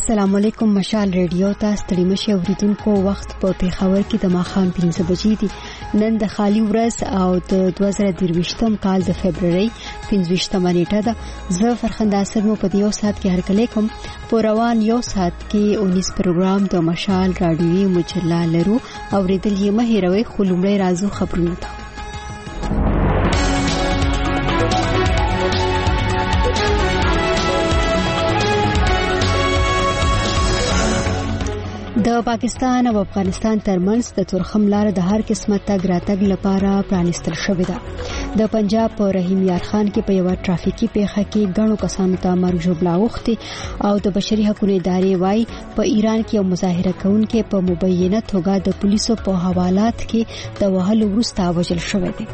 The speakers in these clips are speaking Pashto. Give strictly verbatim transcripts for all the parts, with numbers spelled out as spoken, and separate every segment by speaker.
Speaker 1: السلام علیکم. مشال ریډیو ته ستړي مشه اوریدونکو، وخت په پیښور کې د ماښام پنځه بجې دي. نن د خالي ورځ او د دوه زره درویشتم کال د فبرवरी پنځویشتمه نیټه ده. زه فرخنده اثر مو په یو ساعت کې هرکلی کوم. په روان یو ساعت کې اونیس پروګرام د مشال رادیوي مجله لرو. اوریدل یې مه هېروئ. خو لومړی راځو خبرونه ته. د پاکستان او افغانستان ترمنځ د تورخم لار د هر قسمه تګ راتګ لپاره پرانیستل شوې ده. د پنجاب په رحیم یار خان کې په یو ټرافیکي پیښه کې غنو کسانو ته مرګ ژوبلا اوختي او د بشري حقوقو ادارې وايي په ایران کې یو مظاهره کوونکې په مبینه توګه د پولیسو په حوالات کې د وهلو وروسته وژل شوی دی.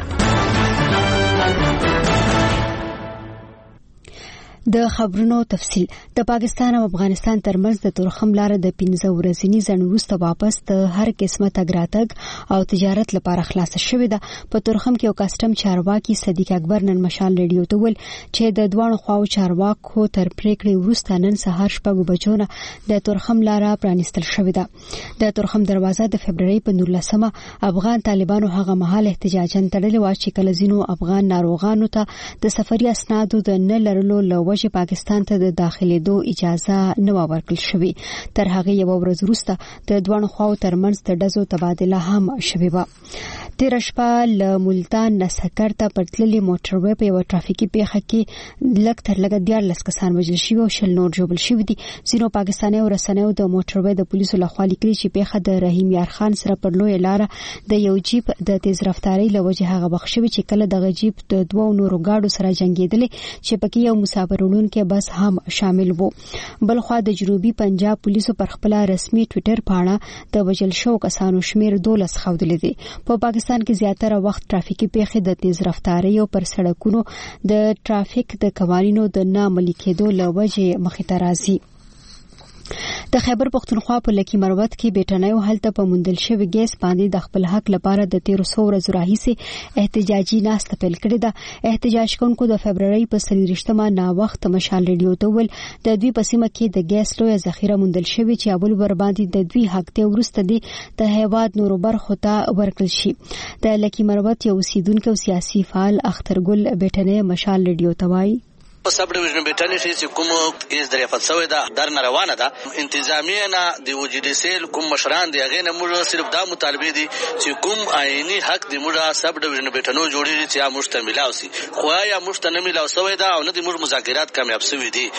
Speaker 1: د خبرونو تفصيل. د پاکستان او افغانستان ترمنځ د تورخم لار د پنځه ورځې ځنډ وروسته واپس د هر قسمه تګ راتګ او تجارت لپاره خلاص شوې ده. په تورخم کې یو کسٹم چارواکي صدیق اکبر نن مشال ریډیو ته ویل چې د دوه خواو چارواکو تر پریکړې وروسته نن سهار شپږ بجو نه د تورخم لار پرانیستل شوې ده. د تورخم دروازه د فبرवरी په نولسمه افغان طالبانو هغه مهال احتجاجاً تړلې و چې کله ځینو افغان ناروغانو ته د سفري اسنادو د نه لرلو لوجه پاکستان ته د داخليدو اجازه نه ورکړل شوې. تر هغه یو ورځ وروسته د دوه خواو ترمنځ د ډزو تبادله هم شوې و. تیر شپه له ملتان نه سکر ته پرتللي موټروي په یو ټرافیکي پیښه کې لږ تر لږه دیارلس کسان وژل شوي او شل نور ژوبل شوي دي. ځینو پاکستاني رسنیو د موټروي د پولیسو لخوا لیکلي چې پیښه د رحیم یار خان سره پر لوی لار د یو جیپ د تیز رفتارۍ له وجې هغه وخت شوی چې کله د جیپ د دوه نورو گاډو سره جنگیدل چې پکې یو مسافرونکو کې بس هم شامل وو. بلخوا د جنوبي پنجاب پولیسو پر خپل رسمي ټوئیټر پاڼه د وژل شو کسانو شمیر دولس خوندل دي. په پاکستان کې زیاتره وخت ټرافیکي پیښې د تیز رفتارۍ او پر سړکونو د ټرافیک د قوانینو د نه عملي کېدو له وجې مخې ته راځي. د خیبر پختونخوا په لکی مروت کې بیٹنایو هلته په مندل شوی ګیس باندې د خپل حق لپاره د تیر څو ورځې راهیسې احتجاجي ناسته پیل کړې ده. احتجاج کوونکو د فبرवरी په څلوېښتمه نا وخت مشال ریډیو ته ویل د دوی په سیمه کې د ګیس لوی ذخیره مندل شوی چې اول ور باندې د دوی حق ته ورسته دي د هیواد نورو برخو ته ورکړل شي. د لکی مروت یو اوسیدونکو سیاسي فعال اخترګل بیٹنه مشال ریډیو ته وایي
Speaker 2: په سب ډیویژن بیٹانی شي چې کوم کیس دریافت شوی دا در نه روانه ده. انتظامیه نه د وجدي سیل کوم مشران دی هغه نه موږ صرف دا مطالبه دي چې کوم آئینی حق د موږ سب ډیویژن بیٹنو جوړی چې مشتمل اوسي خو یا مشتمل اوسوي دا او نه د موږ مذاکرات کامیاب شوي دي.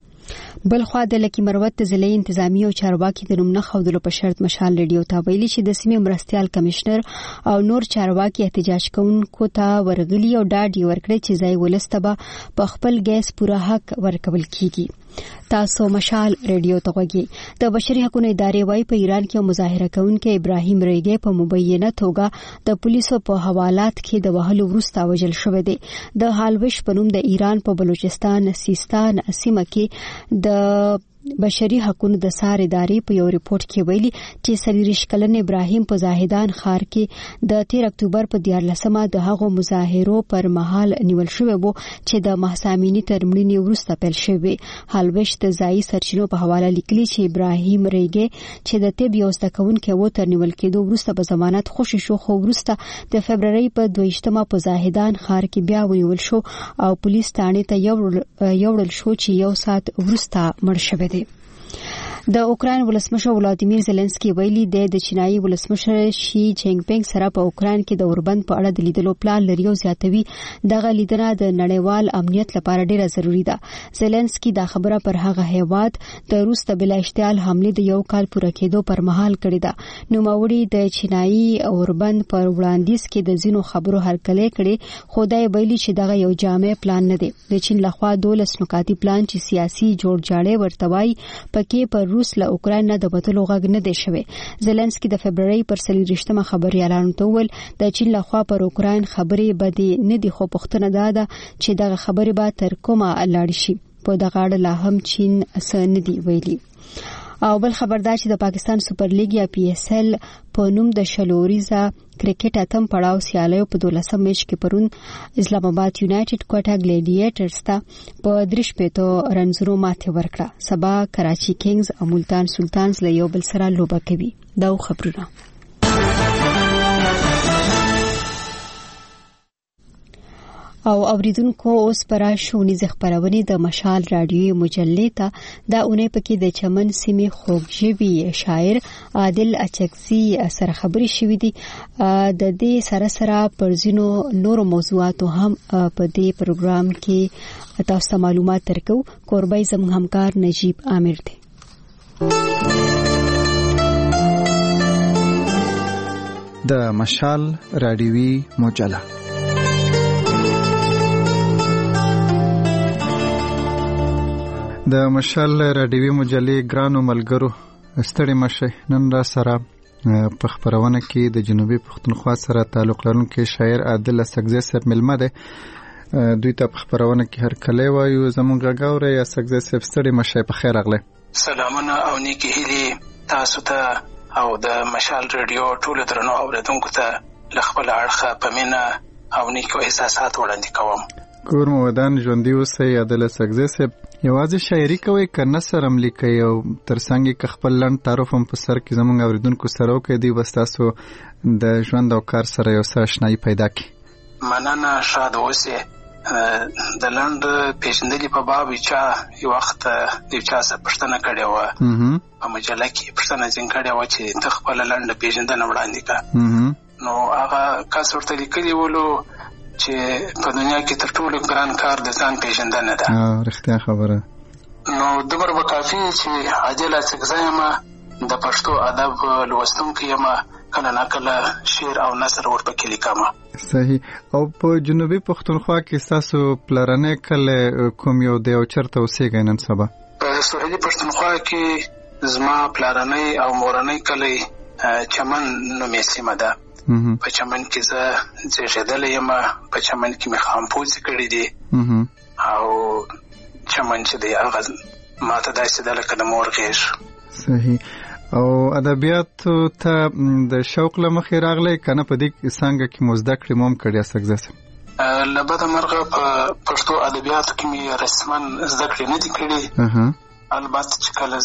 Speaker 1: بلخوا د لکی مروت د ضلعي انتظامی او چارواکي د نومنه خودلو په شرط مشال ریډیو ته ویلي چې د سیمې مرستيال کمشنر او نور چارواکي احتجاج کوونکو ته ورغلي او ډاډ ورکړي چې ځای ولستبه په خپل ګیس پوره حق ورکول کیږي. تاسو مشال ریډیو ته وګورئ. د بشري حقوقو ادارې وايي په ایران کې مظاهره کوونکي ابراهیم ریګي په مبینه توګه د پولیسو په حوالات کې د وهلو وروسته وژل شوی دی. د حالوش په نوم د ایران په بلوچستان سیستان سیمه کې د بشري حقوقو د سار ادارې په یو ریپورت کې ویلي چې سلیریش کلن ابراهیم په زاهدان ښار کې د تیر اکتوبر په دیارلسمه د هغو مظاهرو پر مهال نیول شوی وو چې د محسامینی ترمنې وروسته پیل شوی. حالوش د ځای سرچینو په حواله لیکلي چې ابراهیم ریګي چې د طب یو زده کوونکی و تر نیول کېدو وروسته په ضمانت خوشی شو خو وروسته د فبرवरी په دویشتمه په زاهدان ښار کې بیا ونیول شو او پولیس تانه ته یو یوړل شو چې یو سات وروسته مړ شوی. د اوکراین ولسمشر ولادیمیر زيلنسکي ویلي دی د چینایي ولسمشر شي جینګ پینګ سره په اوکراین کې د اوربند په اړه د لیدلو پلان لري او زیاتوي دغه لیدنه د نړیوال امنیت لپاره ډیره ضروری ده. زيلنسکي دا خبره پر هغه هیواد د روس د بلا اشتعال حمله د یو کال پوره کېدو پر مهال کړی ده. نو موري د چینایي اوربند پر وړاندیز کې د زینو خبرو هرکلی کړي خدای ویلي چې دغه یو جامع پلان نه دی. د چین لخوا دولس نکاتی پلان چې سیاسي جوړجاړی ورتوي پکې پر روس له اوکراین نه د بتلو غږ نه دی شوی. زيلنسکي د فبرवरी پر څلوېښتمه خبري اعلان وکړ د چین لخوا پر اوکراین خبري بدی نه دی خو پښتنه ده چې دغه خبري به تر کومه لاړ شي. په دغه اړه لا هم چین څه نه دی ویلي. او بل خبردار چې د پاکستان سپر لیګ یا پی اس ال په نوم د شلوریزا کرکټ اتم پړاو سیالیو په دولسم میچ کې پرون اسلام آباد یونایټډ کوټا ګلیډیټرز ته په درش پېتو رنزرو ماته ورکړه. سبا کراچي کینګز او ملتان سلطانز له یو بل سره لوبه کوي. دا خبرونه. او اوریدونکو اوس پر شونیز خبرونه د مشال رادیوي مجلې ته دا اونۍ پکې د چمن سیمې خوږژبي شاعر عادل اچکزي سره خبري شوې دي. د دې سره سره پر ځینو نورو موضوعاتو هم په دې پروګرام کې تاسو معلومات درکو. کوربای زموږ همکار نجیب عامر دی.
Speaker 3: د مشال رادیوي مجله د مشال رادیوي مجلې ګرانو ملګرو ستړي مشه. نن را سره په خبرونه کې د جنوبي پښتونخوا سره تعلق لرونکي شاعر عادل اچکزي صاحب ملمه ده. دوی ته په خبرونه کې هر کله وایو زمونږ غاوري اچکزي صاحب ستړي مشه. په خیر اغله
Speaker 4: سلامونه او نیکی هیلي تاسو ته او د مشال رادیو ټول درنو اوریدونکو ته لخپل اړخه په مینا او نیکو احساسات وړاندې کوم.
Speaker 3: کور مو ودان ژوندۍ اوسئ. عادل اچکزي صاحب یوازې شاعري کوي که نثر هم لیکي او ترڅنګ کې خپل لنډ تعارف هم په سر کې زموږ اوریدونکو سره وکړي دوی به ستاسو د ژوند او کار سره یو څه اشنایي پیدا کړي.
Speaker 4: مننه شاد اوسئ. د لنډ پیژندنې په باب چا یو وخت یو چا څه پوښتنه کړې وه په مجله کې پوښتنه ځین کړې وه چې ته خپله لنډه پیژندنه وړاندې کړه. نو هغه کس ورته لیکلي ولو چې په دنیا کې تر ټولو ګران کار د ځان پیژندنه ده.
Speaker 3: رښتیا خبره.
Speaker 4: نو دومره به کافي چې عادل اچکزی یم د پښتو ادب لوستونکی یم کله ناکله شعر او نثر ورپکې لیکم.
Speaker 3: صحیح. او په جنوبي پښتونخوا کې ستاسو پلرنی کله کوم یو دی او چېرته اوسېږئ نن سبا؟
Speaker 4: په سویلي پښتونخوا کې زما پلرنی او مورنی کلی چمن نومې سیمه ده. په چمن کې زه زیږېدلی یم. په چمن کې مې خامپوڅې کړي دي او چمن چې دی هغه ما ته داسې ده لکه د مور غېږ.
Speaker 3: صحیح. او ادبیاتو ته د شوق له مخې راغلی که نه په دې څانګه کې مو زده کړې مو هم کړي اڅکزي صاحب؟
Speaker 4: له بده مرغه په پښتو ادبیاتو کې مې رسما زده کړې نه دي کړي. البته چې کله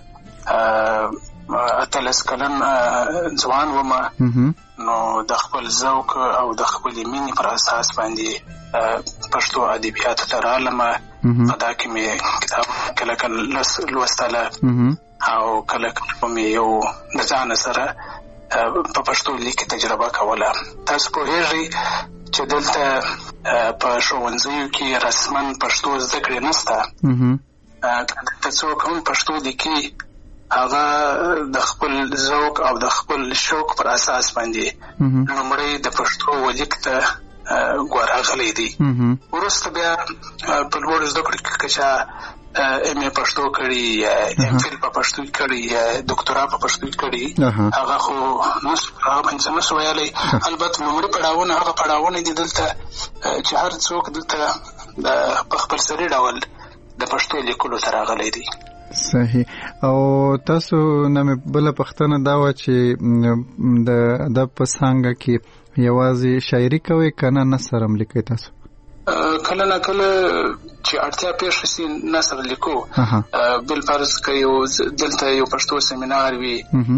Speaker 4: زه اتلس کلن ځوان وم نو د خپل ذوق او د خپلې مینې پر اساس باندې پښتو ادبیاتو ته رالم. په دا کې مې کتاب کله کله لوستله او کله کله مې یو د ځان سره په پښتو لیک تجربه کوله. تاسو پوهیږئ چې دلته په ښوونځیو کې رسما پښتو زده کړې نشته. که څوک هم پښتو لیکي هغه د خپل ذوق او د خپل شوق پر اساس باندې لومړی د پښتو ولیک ته ګوراغلی دی. وروسته بیا په لوړو زده کړو کې که چا ایم ای پښتو کړي یا ایم فیل په پښتو کړي یا ډاکټرا په پښتو کړي هغه خو نسو هغه باندې نسو ویلی. البته لومړي پړاوونه هغه پړاوونه دي دلته چې هر څوک دلته په خپل سري ډول د پښتو لیکلو ته راغلی دی.
Speaker 3: صحیح. او تاسو نه بل پښتنه دا و چې د ادب په څنګه کې یوازې شاعري کوي کنه نثر هم لیکي تاسو؟
Speaker 4: کله نه کله چې اړتیا پیښ شي نثر لیکو. بل فرض که یو دلته یو پښتو سیمینار وي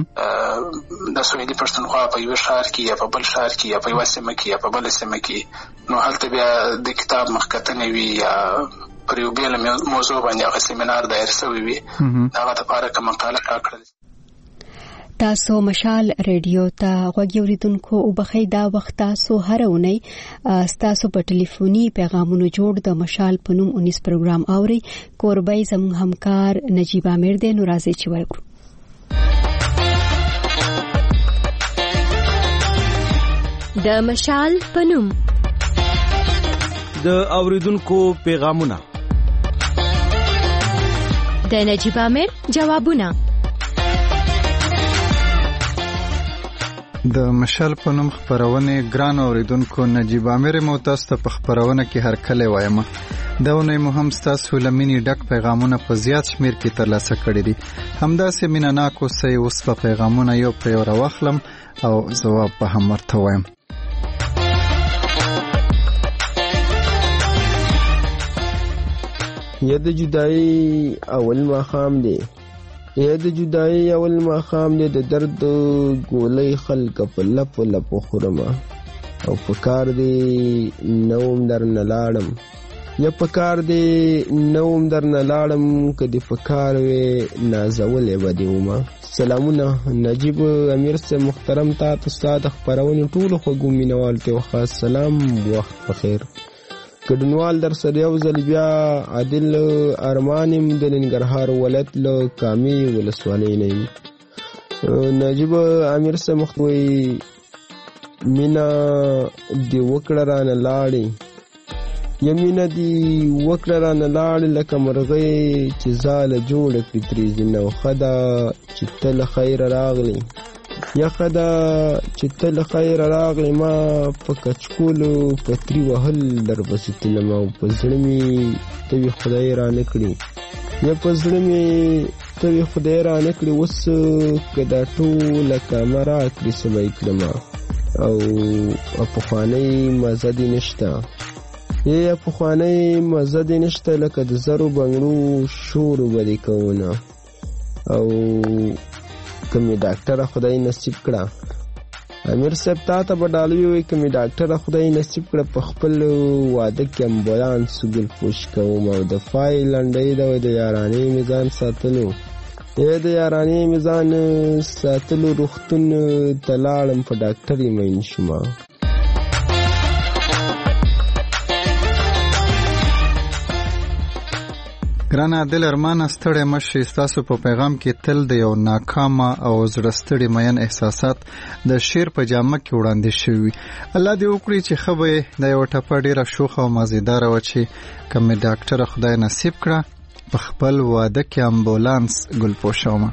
Speaker 4: د سویلي پښتونخوا په یو ښار کې یا په بل ښار کې یا په یوه سیمه کې یا په بله سیمه کې نو هلته بیا د کتاب مخکتنې وي یا پر یو بیل موضوع باندې هغه سیمینار دایر شوی وي هغه لپاره کوم مقاله راکړل.
Speaker 1: تاسو مشال رادیو ته غوږی اوریدونکو او بخی دا وخت تاسو هر اونۍ تاسو په ټلیفوني پیغامونو جوړ د مشال په نوم انیس پروګرام اوري. کوربای زموږ همکار نجیب عامر دی. نو راځي چې وایو
Speaker 5: د مشال په نوم
Speaker 6: د اوریدونکو پیغامونه
Speaker 5: د نجیب عامر جوابونه
Speaker 3: د مشال په نوم خبرونه ګران اوریدونکو نجیب امیر مو تاسو ته په خبرونه کې هر کله وایم دا ونه مهم تاسو لمنی ډک پیغامونه په زیات شمیر کې ترلاسه کړی دي همداسې مینا ناکو سي اوس په پیغامونه یو په یو راوخلم او جواب په هم ورته وایم.
Speaker 7: یا د جدای اول ماخام دی یا د جدای اول ماخام دی د درد ګولې خلک په لپ لپ خورما او پکار دی نوم در نلاړم یا پکار دی نوم در نلاړم کدی پکار وې نازولې بدیوما. سلامونه نجیب امیر سے محترم تا استاد خبرونه ټول خو ګومینوال ته خاص سلام وخت بخیر. کډنوال در سره یو ځل بیا عادل ارمانم د ننګرهار ولایت له کامي ولسوالۍ نه نجیب امیر سے مخوي مینا دی وکړه رانه لاړې یمینا دی وکړه رانه لاړې لکه مرغۍ چې زاله جوړه کړي ترې ځینه خدا چې تل خیر راغلی یا خدا چې تل خیر راغلی ما په کچکولو پتری وهل در بسې تلم او په زړه مې ته وي خدای را نه کړي یا په زړه مې ته وي خدای را نه کړي اوس که دا ټوله کامه را کړي څه به یې کړمه او پخوانی مزه دې نشته یا پخوانی مزه دې نشته لکه د زرو بنګړو شور به دې کوونه او کمی ډاکټره خدای نصیب کړه. امیر صاحب تا ته به ډالوي وي کمی ډاکټره خدای نصیب کړه په خپل واده کې امبولانس ګل پوش کوم او د فای لنډۍ د د یارانې میزان ساتلو یا د یارانې میزان ساتلو روغتون ته لاړم په ډاکټري مین شوم.
Speaker 3: ګران عادل ارمان ستړی مشي تاسو په پیغام کې تل د یو ناکامه او زړه ستړي مین احساسات د شعر په جامه کې وړاندې شوي. الله دې وکړي چې خبره د یو ټپه ډیره شوخه او مزیدار و چې کوم ډاکټر خدای نصیب کړه په خپل واده کې امبولانس ګل پوشومه.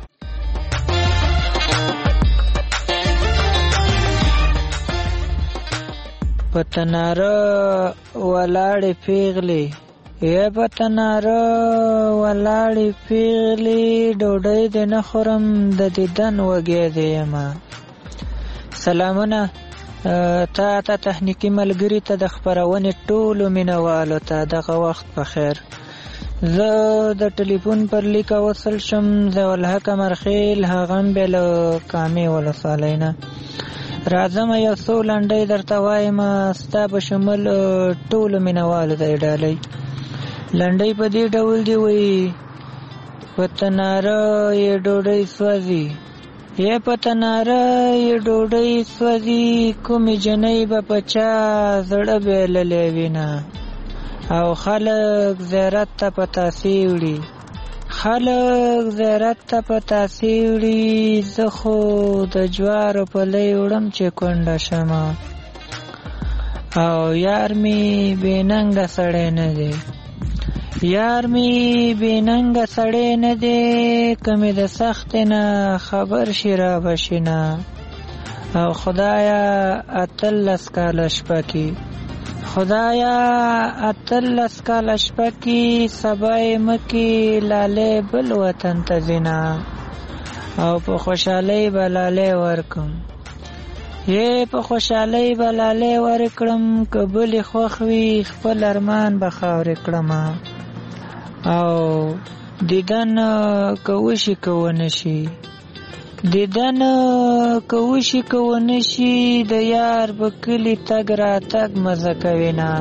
Speaker 8: پتناره ولاړې پیغلې یا پتناره ولاړې پیغلې ډوډۍ دې نه خورم د دیدن وږی دی یمه. سلامونه تا ته تخنیکي ملګري ته د خپرونې ټولو مینوالو ته دغه وخت په خیر. زه د ټلیفون پر لیکه وصل شم ضیاءالحق مرخیل هغه هم بیا له کامې ولسوالۍ نه. راځم یو څو لنډۍ درته وایم ستا په شمول ټولو مینوالو ته یې ډالۍ. لنډۍ په دې ډول دی وایي په تناره یې ډوډۍ سوځي یا په تناره یې ډوډۍ سوځي کومې جنۍ به په چا زړه بایللی وینه او خلک زیارت ته په تاسې وړي خلک زیارت ته په تاسې وړي زه خو د جوارو پلی وړم چې کونډه شمه او یار مې بېننګه سړی نه دی یار می بیننګ سړی نه دی کمی د سخت نه خبر شي را بشینا او خدایا اتلس کاله شپه کې خدایا اتلس کاله شپه کې سبا یې مکې لالې بل وطن ته ځینا او په خوشحالۍ به لالې ورکم یې په خوشحالۍ به لالې ورکړم که بلې خوښ وي خپل ارمان به خاورې کړمه او دیدن که وشي که ونه شي دیدن که وشي که ونه شي د یار به کلي تګ راتګ مزه کوي نه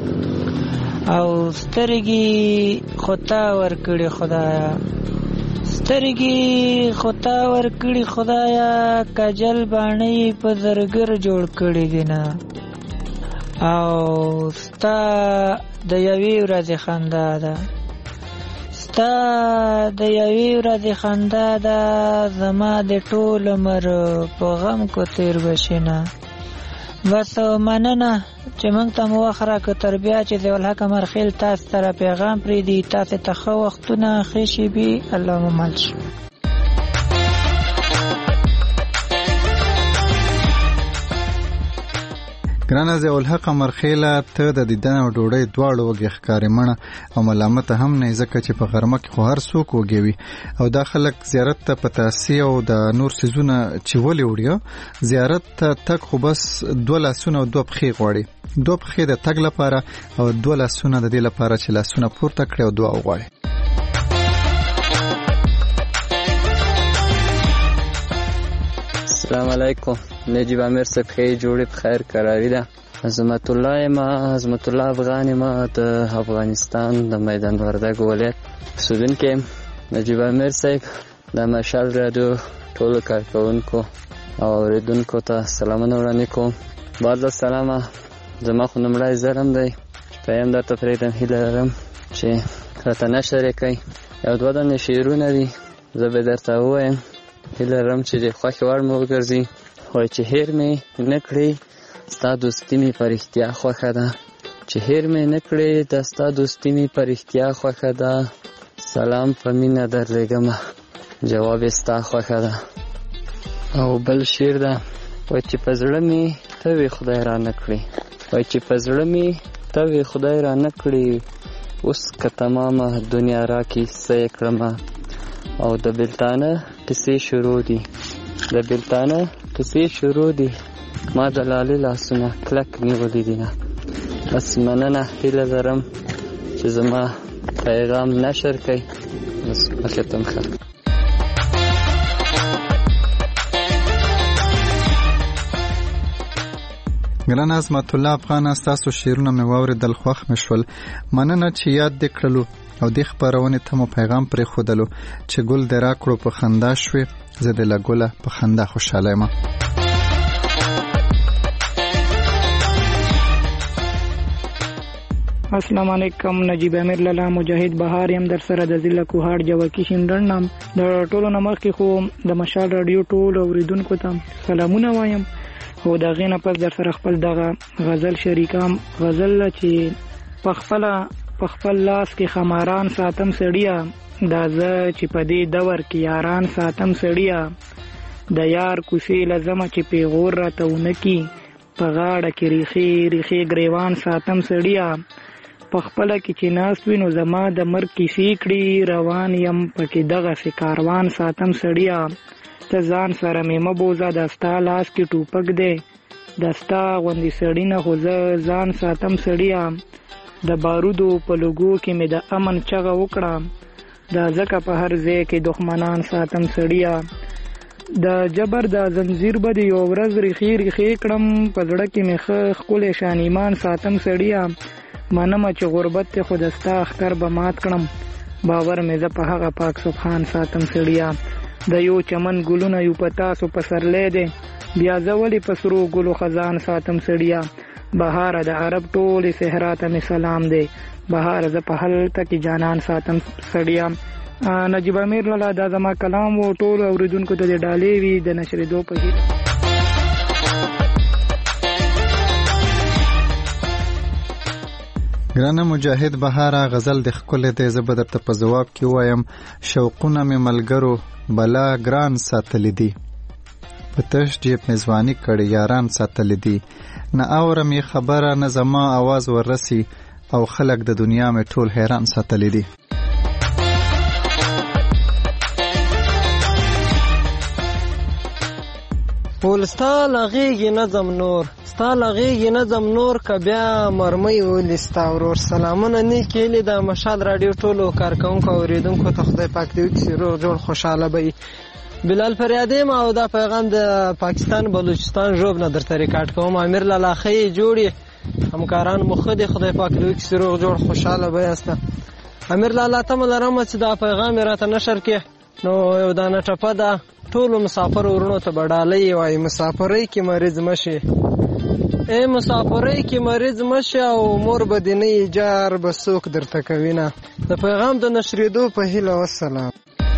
Speaker 8: او سترګې خو تا ورکړې خدایا سترګې خو تا ورکړې خدایا کجل باڼۍ په زرګر جوړ کړي دي نه او ستا د یوې ورځې خندا ده ستا د یوې ورځې خندا ده زما د ټول عمر په غم کو تیر بشي نه. بس مننه چې موږ ته مو وخت راکړه تر بیا چې ضیاءالحق مرخیل تاسو سره پیغام پرېږدي تاسو ته ښه وختونه ښې شېبې الله مو مل شي.
Speaker 3: ګرانه ضیاء الحق مرخیله ته د دیدن او ډوډۍ دواړو وږي ښکارې مړه او ملامته هم نه ځکه چې په غرمه کې خو هر څوک وږي وي او دا خلک زیارت ته په تاسي او د نور سیزونه چې ولې وړي زیارت ته تک خو بس دوه لاسونه او دوه پښې غواړي دوه پښې د تګ لپاره او دوه لاسونه د دې لپاره چې لاسونه پورته کړي او دعا وغواړي.
Speaker 9: السلام علیکم. نجیب امیر صاحب خیر جوړې په خیر قراری ده. عظمت الله ما عظمت الله افغان ما د افغانستان د میدان وردګ ولایت سودن کې نجیب امیر صاحب د مشال رادیو ټول کارکونکو او اوریدونکو ته سلامونه وړاندې کوم. بعد السلام. زما خو نمړای زرم دی پایم د تفریدم هیله لرم چې راته نشر کوي یو دوه دنه شعرونه دي زه به درته وایم هیله لرم چې د خوښ وړ مو وګرځي. وای چې هیر مې نکړي ستا دوستي مې په رښتیا خوښه ده چې هیر مې نکړي د ستا دوستي مې په رښتیا خوښه ده سلام په مینه درلېږمه جواب ستا خوښه ده. او بل شعر ده وای چې په زړه مې ته وې خدای را نکړي وای چې په زړه مې ته وې خدای را نکړي اوس که تمامه دنیا راکې څه یې کړمه او د بلتانه کیسې شروع دي د بلتانه کیسې شروع دي ما د لالې لاسونه کلک نیولي دي نه بس مننه هیله لرم چې زما پیغام نشر کړئ. بس وختم ښه.
Speaker 3: ګران عظمت الله افغان ستاسو شعرونه مې واورېدل خوښ مې شول. مننه چې یاد دې کړلو او دې خپرونې ته مو پیغام پرېښودلو چې ګل دې راکړو په خندا شوې زه دې له ګله په خندا خوشحاله یم.
Speaker 10: السلام علیکم. نجیب امیر لالا مجاهد بهار یم در سره د ضلع کوهاټ جوکی شینډن نام د ټولو نمخ کې خو د مشال رادیو ټول اوریدونکو ته سلامونه وایم او دا غینه پس در سره خپل دغه غزل شریکام غزل چې په خپل په خپل لاس کې خماران ساتم سړیا دا زه چې په دې دور کې یاران ساتم سړیا د یار کوسې لزمه چې پیغور راته ونکي په غاړه کې ریخي ریخي گریوان ساتم سړیا په خپل کې چې ناست وینو زما د مرګ کیسې کړي روان یم پکې دغه سي کاروان ساتم سړیا ته ځان سره مې مبوزه د ستا لاس کې ټوپک دی د ستا غوندې سړی نه خو زه ځان ساتم سړیا د بارودو په لوګو کې مې د امن چغه وکړه دا ځکه په هر ځای کې دښمنان ساتم سړیا د جبر د زنجیر به د یو ورځ ریخي ریخي کړم په زړه کې مې ښه ښکلی شان ایمان ساتم سړیا منمه چې غربت ته خو د ستا ښکر به مات کړم باور مې زه په هغه پاک سبحان ساتم سړیا د یو چمن ګلونه یو په تاسو پسرلی دی بیا زه ولې په سرو ګلو خزان ساتم سړیا بهار د عرب ټولې صحرا ته مې سلام دی بهار زه په هلته کې جانان ساتم سړیا. نجیب امیر لالا دا زما کلام و ټول اوریدونکو ته د ډالې وي د نشرېدو په هیله.
Speaker 3: ګرانه مجاهد بهاره غزل د ښکلی دی زه به درته په ځواب کې وایم شوقونه مې ملګرو بلا ګران ساتلی دي په تش جیب مې ځواني کړې یاران ساتلی دي نه اورم یې خبره نه زما आवाज وررسي او خلک د دنیا مې ټول حیران ساتلی دي.
Speaker 11: ول ستا لغیږي نظم نور ستا لغیږي نظم نور که بیا مرمۍ ولي ستا ورور سلامونه نیکې هیلې د مشال راډیو ټولو کارکوونکو اوریدونکو ته خدای پاک دې وکړي روغ جوړ خوشحاله به وي. بلال فریادی ما او دا پیغام د پاکستان بلوچستان ژوب نه درته ریکارډ کوم. امیر لالا ښې جوړې همکاران مو ښه دي خدای پاک دې وکړي روغ جوړ خوشحاله به یاسته. امیر لالا تمه لرم چې دا پیغام یې راته نشر کړې نو یو دانه ټپه ده ټولو مسافر ورونو ته به ډالۍ وایي مسافرۍ کې مریض مشي ای مسافرۍ کې مریض مشي او مور به دې نه ایجار به څوک درته کوي نه. د پیغام د نشرېدو په هیله والسلام.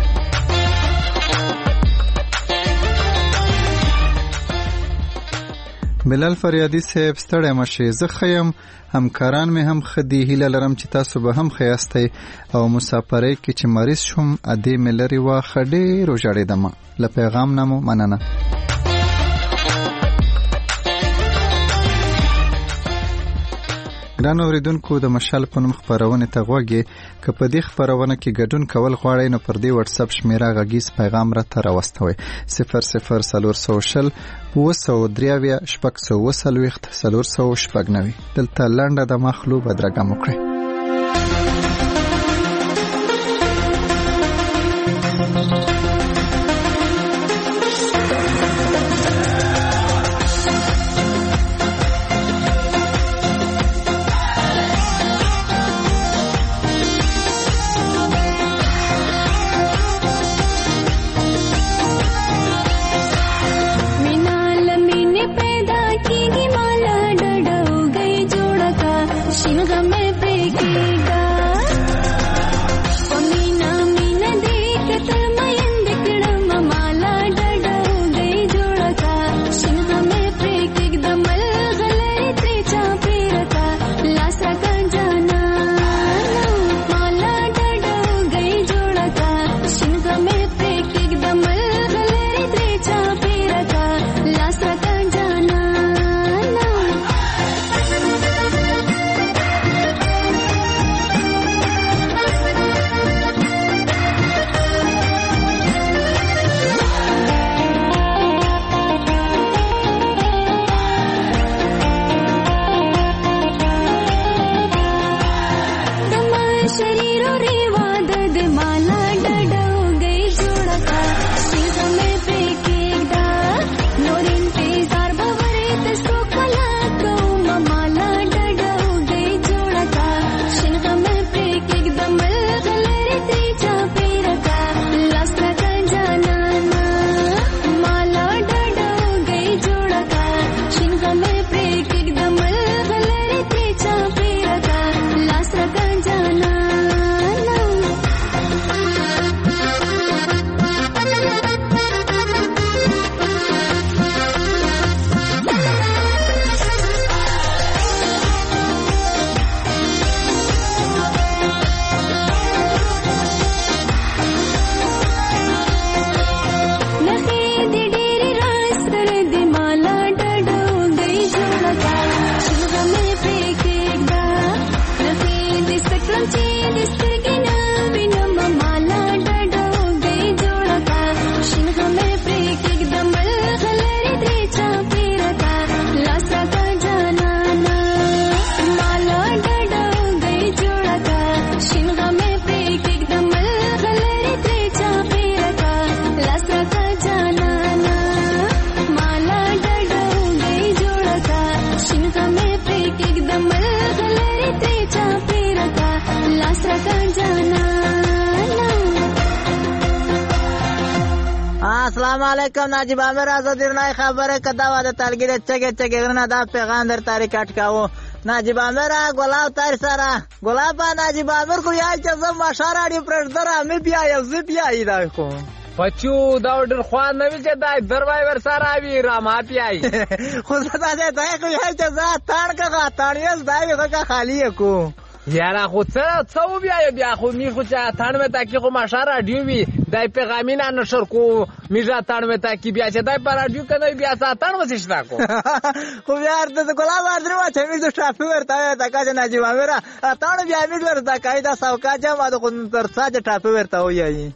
Speaker 3: بلال فریادی صاحب ستړی مشي زه ښه یم همکاران مې هم ښه دي هیله لرم چې تاسو به هم ښه یاستئ او مسافرۍ کې چې مریض شوم ادې مې لرې وه ښه ډېر وژړېدمه له پیغام نه مو مننه. ګران اوریدونکو د مشال په نوم خبرونه ته غوږی که په دې خبرونه کې ګډون کول غواړئ نو پر دې واتس اپ شمیره غږیز پیغام را ته راوستوئ صفر صفر څلور سوه شل اوه سوه درې اویا شپږ سوه اوه څلوېښت څلور سوه شپږ نوي دلته لنډه د مخلو بدرګه مو کړئ.
Speaker 12: السلام علیکم ناجیب عامر آزاد درنای خبره کدا و د تلګری چګه چګه غرنه دا پیغام در تاریخ کټکاو ناجیب عامر ګلاب تار سره ګلاب ناجیب عامر کو یا چې زما مشاراړي پرځدر امي بیا یو زی بیا ایدا کو
Speaker 13: پچو دا ډر خو نه وی چې دا دروای ور سره وی را ما پیای
Speaker 12: خو زدا دې دا کو یا چې زه تان کا تانیس دا وی کا خالی کو
Speaker 13: یاره خو څه څو بیا بیا خو می خو چا تان مې تاکي خو ما شارا دیو وی دای پیغامینا نشر کو میجا تان مې تاکي بیا چې دای پر دیو کنه بیا ساتان وسشتا کو
Speaker 12: خو یار د ګلاب اندر وا چې می د شافي ورته تا کا ناجیب عامر تان بیا می ورته کایدا ساوکا جما د تر ساجه ټاپي ورته وایي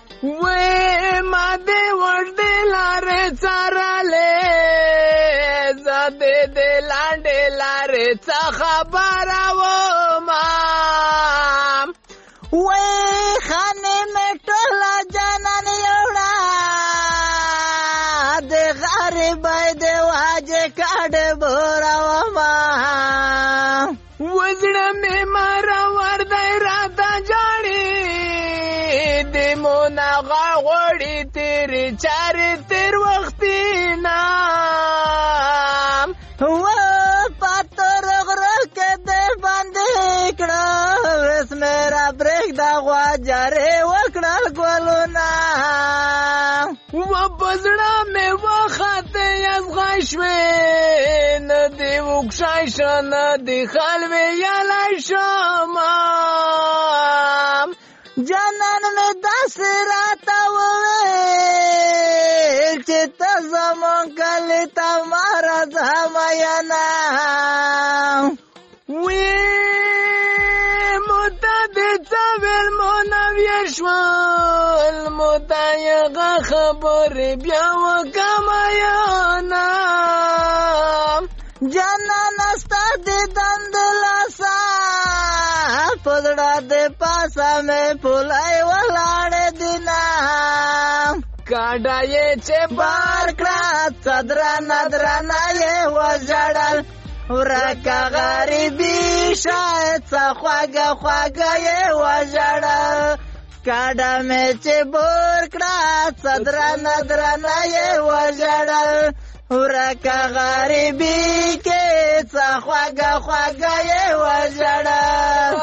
Speaker 13: وې ما دې ورډې لارې چارلې زده دې لاندې لارې څه خبره و ما
Speaker 12: وې خانه مې ټوله جانان یوړه دې غریب دې واجه کډ بورا و ما
Speaker 13: وزړه مې مارا ور دې راته جاړي دې مونږه غوړې تیرې چارې تیر وختي نام
Speaker 12: و پاتور غره کې دې باندې کړه وس میرا بریک دا غوا جاره وکړل ګولونه
Speaker 13: و بزړه مې وخته یز غشوي نه دی وښای شنه دی خلوي یلای شما
Speaker 12: جانان مې داس راته وویل چې ته زمون کلی ته مارا زمایانا
Speaker 13: وی
Speaker 11: څویل مونوی شوال متایغه خبرې بیا وکما یانا
Speaker 12: جانان استا دې دند لاسا پدړه دې پاسا مې پولای ولاړې دینا
Speaker 11: کاډای چې
Speaker 12: بار کړه صدرا ندرا نه وژړل ورکا غریبی شاید څه خواږه خواږه یې وژړل کاډه مې چې بور کړه صدرا ندرا نه وژړل ورکا غریبی کې څه خواږه خواږه یې وژړل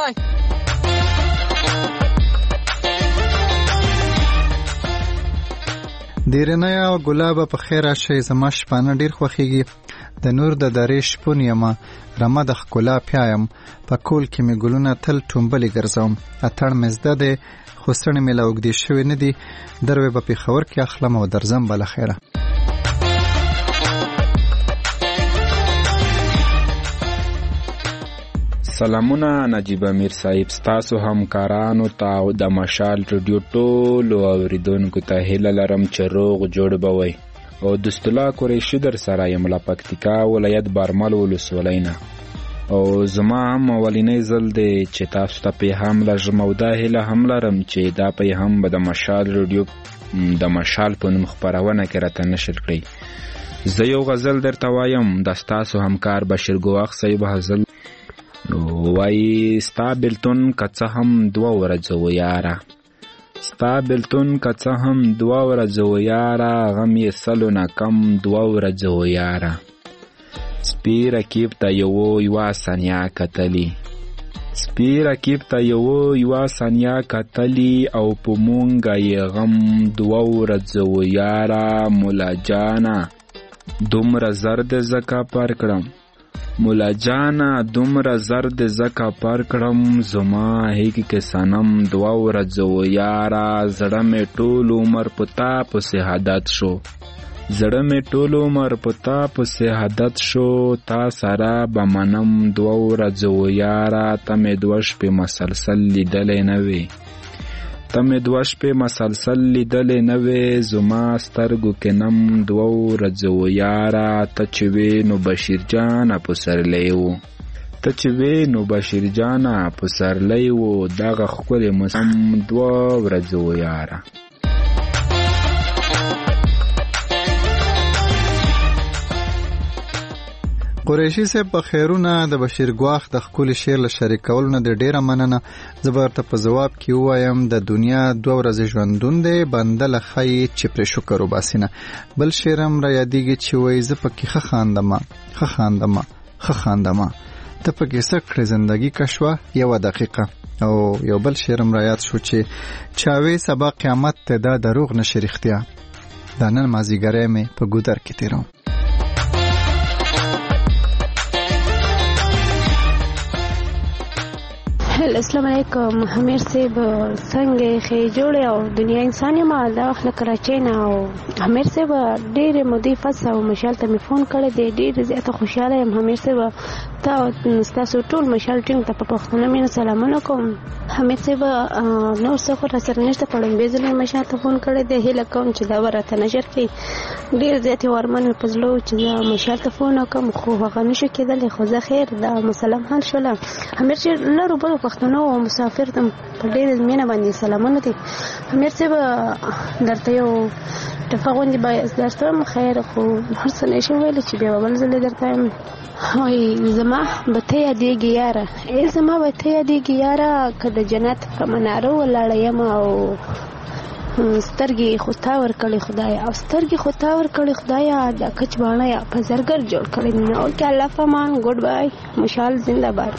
Speaker 3: دیرنیا او ګلابه په خیر راشي زما شپانه ډیر خوخیږي د نور د درې شپون یما رمه د ښکلا پیایم په کول کې می ګلونه تل ټومبلې ګرځوم اتړ مزده ده خو سړی مې لا اوږدې شوی نه دي دروې په پېښور کې اخلم او درځم بله خیره
Speaker 14: سلامونه نجیب امیر صاحب ستاسو همکارانو ته او د مشال رادیو ټولو اوریدونکو ته هیله لرم چې روغ جوړ به وئ او د استلا قریشي در سره یم له پکتیکا ولایت برمل ولسوالۍ نه او زما هم اولینی ځل دی چې تاسو ته پیغام لږم او دا هیله هم لرم چې دا پیغام به د مشال رادیو د مشال په نوم خپرونه کې راته نشر کړئ زه یو غزل درته وایم د ستاسو همکار بشیر ګواخ صاحب غزل وای ستا بلتون که څه هم دوه ورځو یاره ستا بلتون که څه هم دوه ورځو یاره غم یې سلو نه کم دوه ورځو یاره سپي رکیب ته یوه یوه ثانیه کتلي سپي رکیب ته یوه یوه ثانیه کتلي او په مونږه یې غم دوه ورځو یاره مولا جانه دومره زر د زکه پر کړم مولا جانا دومره زرد زکا پر کړم زما هیګ کې سنم دوا ورځو یارا زړه مې ټول عمر پتا په شهادت شو زړه مې ټول عمر پتا په شهادت شو تا سره بمنم دوا ورځو یارا ته مې دوش په مسلسل لیدلې نه وي ته مې دوش په مسلسل لیدلې نه وي زما سترګو کې نم دوا ورځو یارا ته چې وې نو بشیر جان په سرلی و ته چې وې نو بشیر جان په سرلی و دغه ښکلې مسم دوا ورځو یارا
Speaker 3: قریشي صاحب په خیرونه د بشیر ګواخ د ښکلي شعر له شریکولو نه د ډیره مننه زه به ورته په ځواب کې ووایم د دنیا دوه ورځې ژوندون دی بنده له ښایي چې پرې شکر وباسینه بل شعر هم را یادېږي چې وایي زه پکې ښه خاندمه ښه خاندمه ښه خاندمه ته پکې څه کړې زندګي که شوه یوه دقیقه او یو بل شعر هم را یاد شو چې چاوې سبا قیامت ته دا دروغ نشي رښتیا دا نن مازدیګری مې په ګودر کې تېروم
Speaker 15: السلام علیکم حمیر صاحب څنګه خې جوړه او دنیا انسان یم دا وخت کراچۍ نه او حمیر صاحب ډېر مودې فاس او مشال ته می فون کړی دی ډېر زیاته خوشاله یم حمیر صاحب تا تاسو ټول مشال ټیم ته په پښتنه مینه سلامونه کوم حمیر صاحب نو څه خو را سره نشته پړم بیزلې مشال ته فون کړی دی هله کوم چې دا ورته نشر کړي ډېر زیاتې ورمن په زلو چې مشال ته فون وکم خو هغه نشو کېدل خو زه خیر دا مسلم حل شوله حمیر صاحب لرو بل پښتنو او مسافر ته په ډېر مینه باندې سلامونه دي حمیر صاحب درته یو تفاغوندې به درته خیر خو هر څه نشم ویلی چې بیا بل ځل درته وای زما به ته یادېږي یاره ای زما به ته یادېږي یاره که د جنت په مناره ولاړه یم او سترګې خو تا ورکړې خدایه او سترګې خو تا ورکړې خدایه د کچ باڼه یا په زرګر جوړ کړې نو اوکې الله فمان ګډ بای مشال زنده باد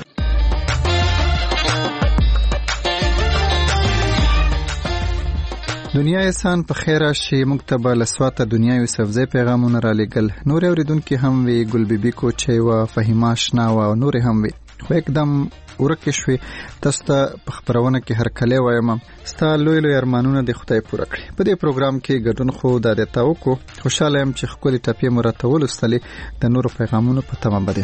Speaker 3: دنیا احسان په خیر راشي موږ ته به له سواته دنیا یوسفزۍ پیغامونه را لېږل نورې اورېدونکي هم وي ګلبیبي کوچۍ وه فهیمه اشنا وه او نورې هم وي خو یکدم ورکې شوې تاسو ته په خپرونه کې هرکلی وایم ستا لوی لوی ارمانونه د خدای پوره کړي په دې پروګرام کې ګډون خو دا د تا وکړو خوشحاله یم چې ښکلې ټپې مو راته ولوستلې د نورو پیغامونو په تمه به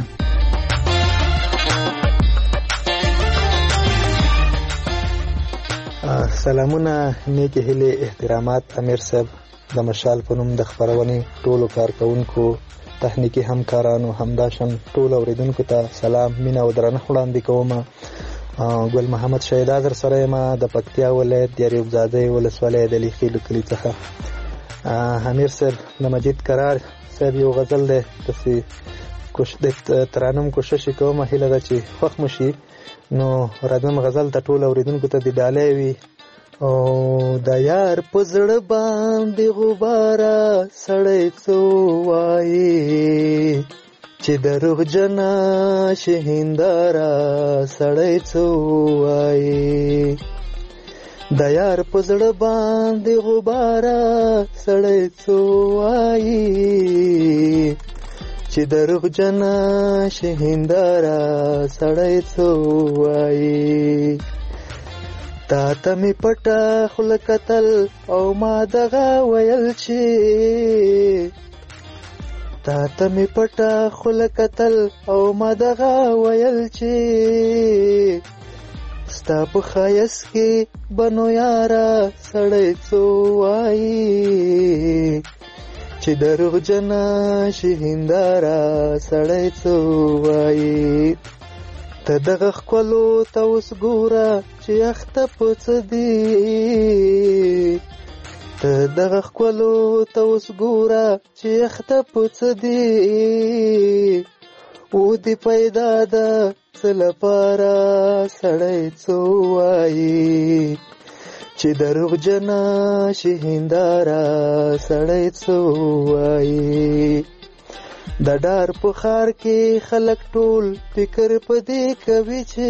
Speaker 16: سلامونه، نیکی هیلې، احترامات امیر صاحب د مشال په نوم د خبرونې ټولو کارکونکو، تخنیکی همکارانو، همداشان ټول اوریدونکو ته سلام، مینه او درنښت وړاندې کوم. ګل محمد شهید در سره یم د پکتیا ولایت د یریوب زاده ولسوالۍ د لیخیلو کلي څخه. امیر صاحب د مجید قرار صاحب یو غزل دی، تاسې د ترانم کوشش کوم، هیله ده چې خوښ مو شي. نو راځم غزل ته ټول اوریدونکو ته د ډالۍ وي. او د یار په زړه باندې غباره سړی څه وایي، چې دروغ جنا شهینداره سړی څه وایي. د یار په زړه باندې غباره سړی څه وایي، چې دروغ جنا شهینداره سړی څه وایي. تا ته می پټه خوله کتل او ما دغه ویل چې، تا ته می پټه خوله کتل او ما دغه ویل چې، ستا په ښایست کې بنو یاره سړی څه وایي، چې دروغ جنا شهینداره سړی څه وایي. ته دغه ښکلو ته اوس ګوره چې اخته په څه دي، ته دغه ښکلو ته اوس ګوره چې اخته په څه دي. و دې پیدا ده څه لپاره سړی څه وایي، چې دروغ جنا شهینداره سړی څه وایي. د ډار په ښار کې خلک ټول فکر په دې کوي چې،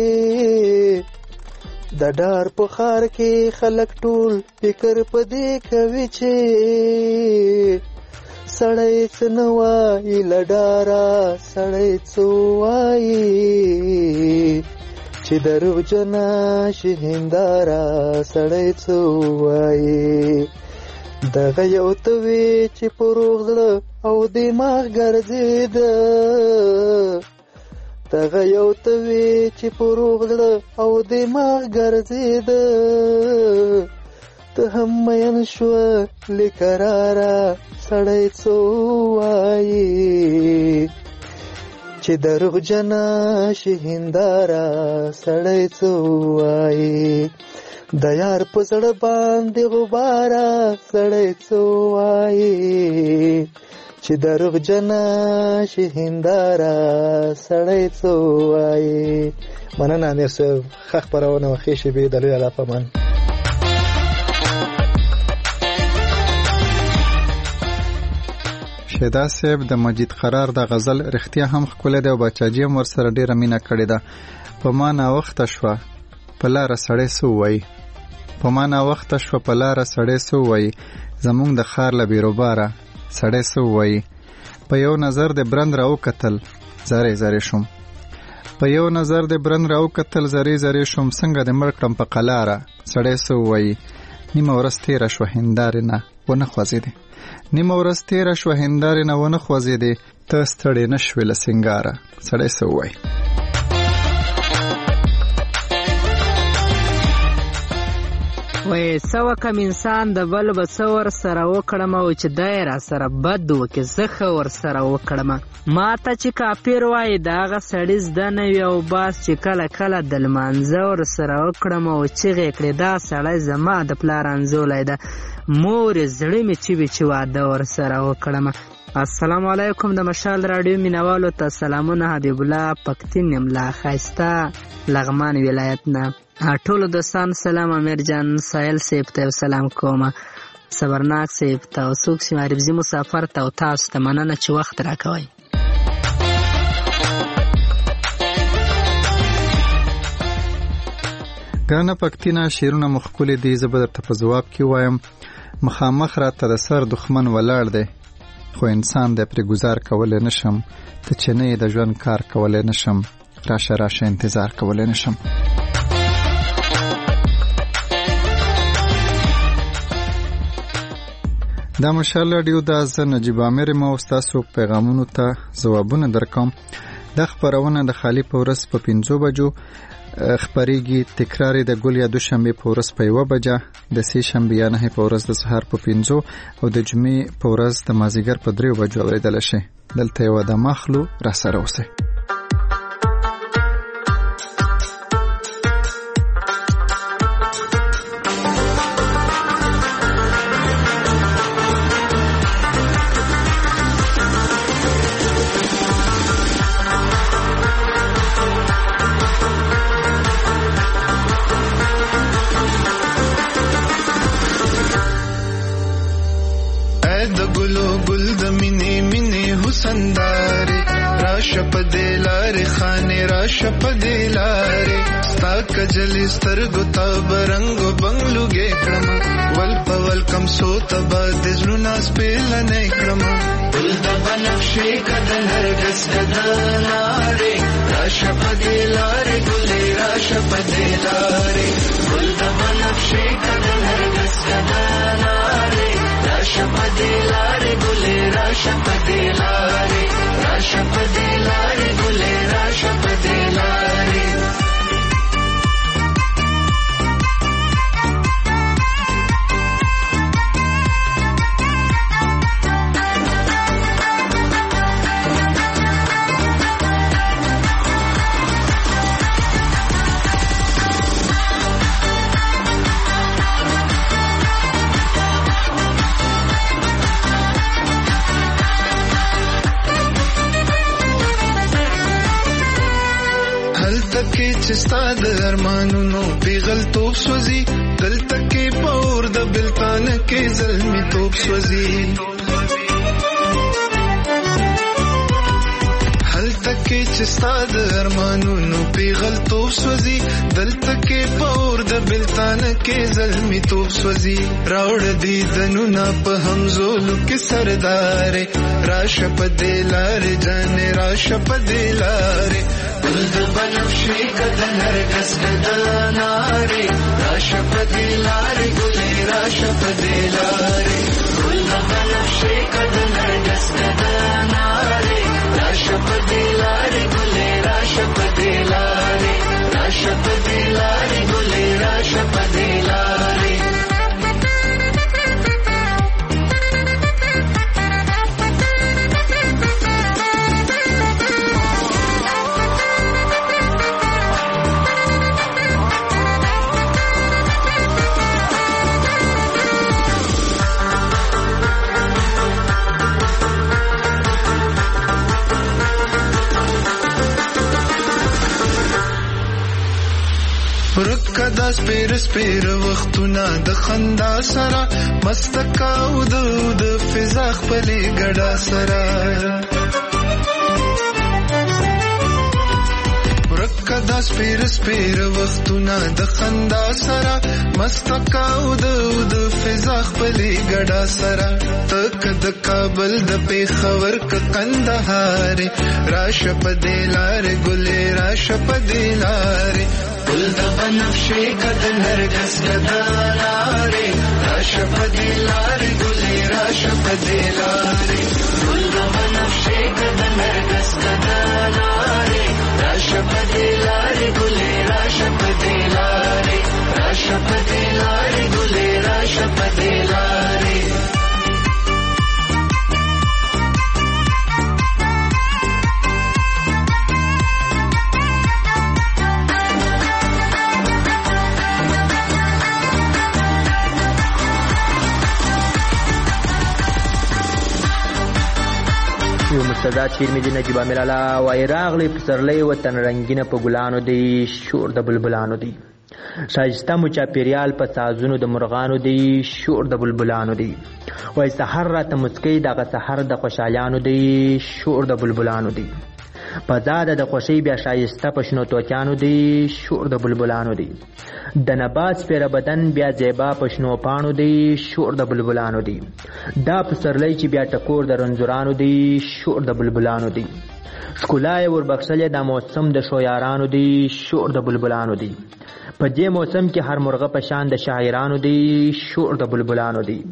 Speaker 16: د ډار په ښار کې خلک ټول فکر په دې کوي چې، سړی څه نه وایي له ډاره سړی څه وایي، چې دروغ جنا شهینداره سړی څه وایي. دغه یو ته وی چې په روغ زړه او دماغ ګرځېده، دغه یو ته وی چې په روغ زړه او دماغ ګرځېده. ته هم مین شوه لقراره سړی څه وایي، چې دروغ جنا شهینداره سړی څه وایي. د یار په زړه باندې غباره سړی څه وایي، چې دروغ جنا شهینداره سړی څه وایي. مننه امیر صاحب، ښه خپرونه وه، ښې شېبې د لوی الله په امان.
Speaker 3: شهدا صاحب د مجید قرار د غزل رښتیا هم ښکلی دی او باچاجي هم ورسره ډېره مینه کړې ده. په ما ناوخته شوه په لاره سړی څه ووایي، په ما ناوخته شوه په لاره سړی څه ووایي، زمونږ د ښار له بیروباره سړی څه ووایي. په یو نظر د برند را وکتل زری زری شوم، په یو نظر د برند را وکتل زری زری شوم، څنګه د مړ کړم په قلاره سړی څه ووایي. نیمه ورځ تېره شوه هندارې نه ونه خوځېدې، نیمه ورځ تېره شوه هندارې نه ونه خوځېدې، ته ستړې نه شوې له سینګاره سړی څه ووایي.
Speaker 17: وای څه وکم انسان د بل به څه ورسره وکړم، او چې دی راسره بد وکړي زه ښه ورسره وکړم. ما ته چې کافر وایي د هغه سړي زده نه وي، او باس چې کله کله د لمانځه ورسره وکړم، او چغې کړې دا سړی زما د پلار انځولی ده، مورې زړه مې چې وي چې واده ورسره وکړم. السلام علیکم د مشال راډیو مینوالو ته سلامونه. حبیب الله پکتین یم له ښایسته لغمان ولایت نه. ټولو دوستانو سلام، امیر جان سایل صاحب ته سلام کوم، صبرناک صاحب ته او څوک چې معرفزي مسافر ته او تاسو ته مننه چې وخت راکوئ.
Speaker 3: ګرانه پکتینه شعرونه مو ښکلي دي، زه به درته په ځواب کې وایم. مخامخ راته د سر دښمن ولاړ دی، خو انسان دی پرې ګزار کولی نشم، ته چې نه یې د ژوند کار کولی نشم، راشه راشه انتظار کولی نشم. دا مشال راډیو دا زه نجیب عامر یم او ستاسو پیغامونو ته ځوابونه درکوم. د خبرونه د خالی په ورځ په پنځو بجو خبريږي، تکرار د ګل یا دوشنبه په ورځ په یو بجه، د سه شنبه یا نه په ورځ د سحر په پنځو او د جمعې په ورځ د مازیګر په دریو بجو اوریدل شي. دلته یو د مخلو را سره اوسه.
Speaker 18: کجلی سترګو تا برنګو بنگلو ګې کړم ول په ول کم سو تبا د زړه سپېل نه کړم ول د بنفشې کدل هرګس کدلاره راشه په دې لارې ګلې راشه په دې لارې ول د بنفشې کدل هرګس کدلاره راشه په دې لارې ګلې راشه په دې لارې راشه په دې لارې ګلې راشه په دې لارې. چستا د ارمانونو پیغل توپ سوزی دلته کې پور د بلتان کې زلمی توپ سوزی هلته کې چستا د ارمانونو پیغل توپ سوزی دلته کې پور د بلتان کې زلمی توپ سوزی راوړ دي دنونه په همزولو کې سردار راشه په دلار جان راشه په دلار ول د بنفشې کدل هرګس کدلاره راشه په دې لارې ګلې راشه په دې لارې ول د بنفشې کدل هرګس کدلاره راشه په دې لارې ګلې راشه په دې لارې راشه په دې لارې ګلې راشه په دې لارې. ورکدا سپیر سپیر وختونه د خندا سره مستکا او د فضا خپلې ګډا سره ورکدا سپیر سپیر وختونه د خندا سره مستکا او د فضا خپلې ګډا سره تک د کابل د پیښور ک کندهار راشه په دې لارې ګلې راشه په دې لارې ول د بنفشې کدل هرګس کدلاره راشه په دې لارې ګلې راشه په دې لارې ول د بنفشې کدل هرګس کدلاره راشه په دې لارې ګلې راشه په دې لارې راشه په دې لارې ګلې راشه په دې لارې.
Speaker 19: مستداد شیر می دی نجیب امیر الله وای راغلی پسرلی وطن رنگینه په ګلانو دی شور د بلبلانو دی شایسته مو چاپیریال په سازونو د مرغانو دی شور د بلبلانو دی وای سحر را ته مسکی دغه سحر د خوشالیانو دی شور د بلبلانو دی پزاده د خوشی بیا شایسته پښنو توچانو دی شور د بلبلانو دی د نبات پر بدن بیا زیبا پښنو پانو دی شور د بلبلانو دی دا پسرلی چې بیا ټکور د رنځورانو دی شور د بلبلانو دی ښکلای ور بخښلې د موسم د شویارانو دی شور د بلبلانو دی په دې موسم کې هر مرغه په شان د شاعرانو دی شور د بلبلانو دی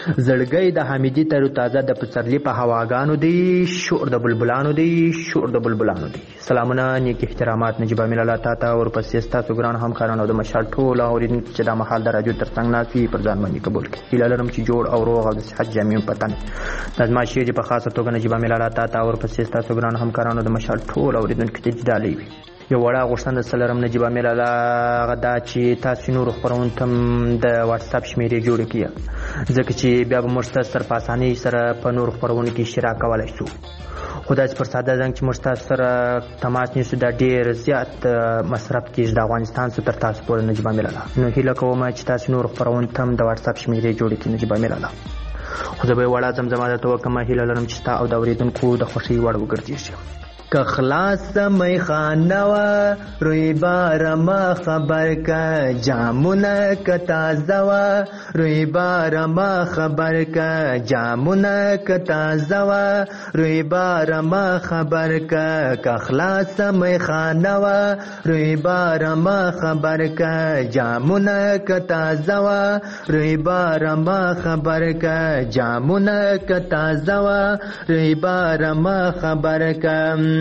Speaker 19: زړګی د حمیدي تر تازه د پسرلی په هواګانو دی شور د بلبلانو دی شور د بلبلانو دی. سلامونه نیک احترامات نجیب امیر الله تا ته ورپسې ستاسو ګران همکاران او د مشال ټول اوریدونکو چې دا مهال د راډیو ترڅنګ ناست وي پر ځان باندې قبول کړي. هیله لرم چې جوړ او روغ او د صحت جامع پتن د زما شعر په خاصه توګه نجیب امیر الله تا ته ورپسې ستاسو ګران همکاران او د مشال ټول اوریدونکو ته جدالي وي. یو وړه غوښتنه سلرم نجیب امیر الله غدا چې تاسو نور خبرونه تم د واتس اپ شمیرې جوړ کړئ ځکه چې بیا به موږ سره په اسانۍ سره په نور خبرونه کې اشتراک کولای شو. خدای پر ساده زنګ چې موږ سره تماس نیسو دا ډیر زیات مصرف کیږي د افغانستان څخه تر تاسو پورې نجیب امیر الله. نو هیله کوم چې تاسو نور خبرونه تم د واتس اپ شمیرې جوړ کړئ نجیب امیر الله. خو زه به وړه زمزمه ته وکم هیله لرم چې تا او د اوریدونکو د خوښۍ وړ وګرځي. که خلاص می خانوا روی بار ما خبر کا جامونه ک تازه وا روی بار ما خبر کا جامونه ک تازه وا روی بار ما خبر کا که خلاص می خانوا روی بار ما خبر کا جامونه ک تازه وا روی بار ما خبر کا جامونه ک تازه وا روی بار ما خبر کا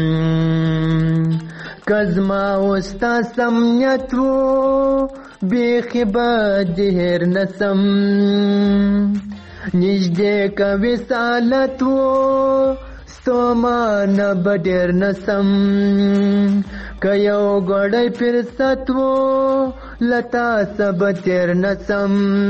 Speaker 19: کزما وستا سمنیت و بیخی با دهر نسم نجده که وسالت و ستومان بدر نسم که یو گوڑی پرست و لتا سب تیر نسم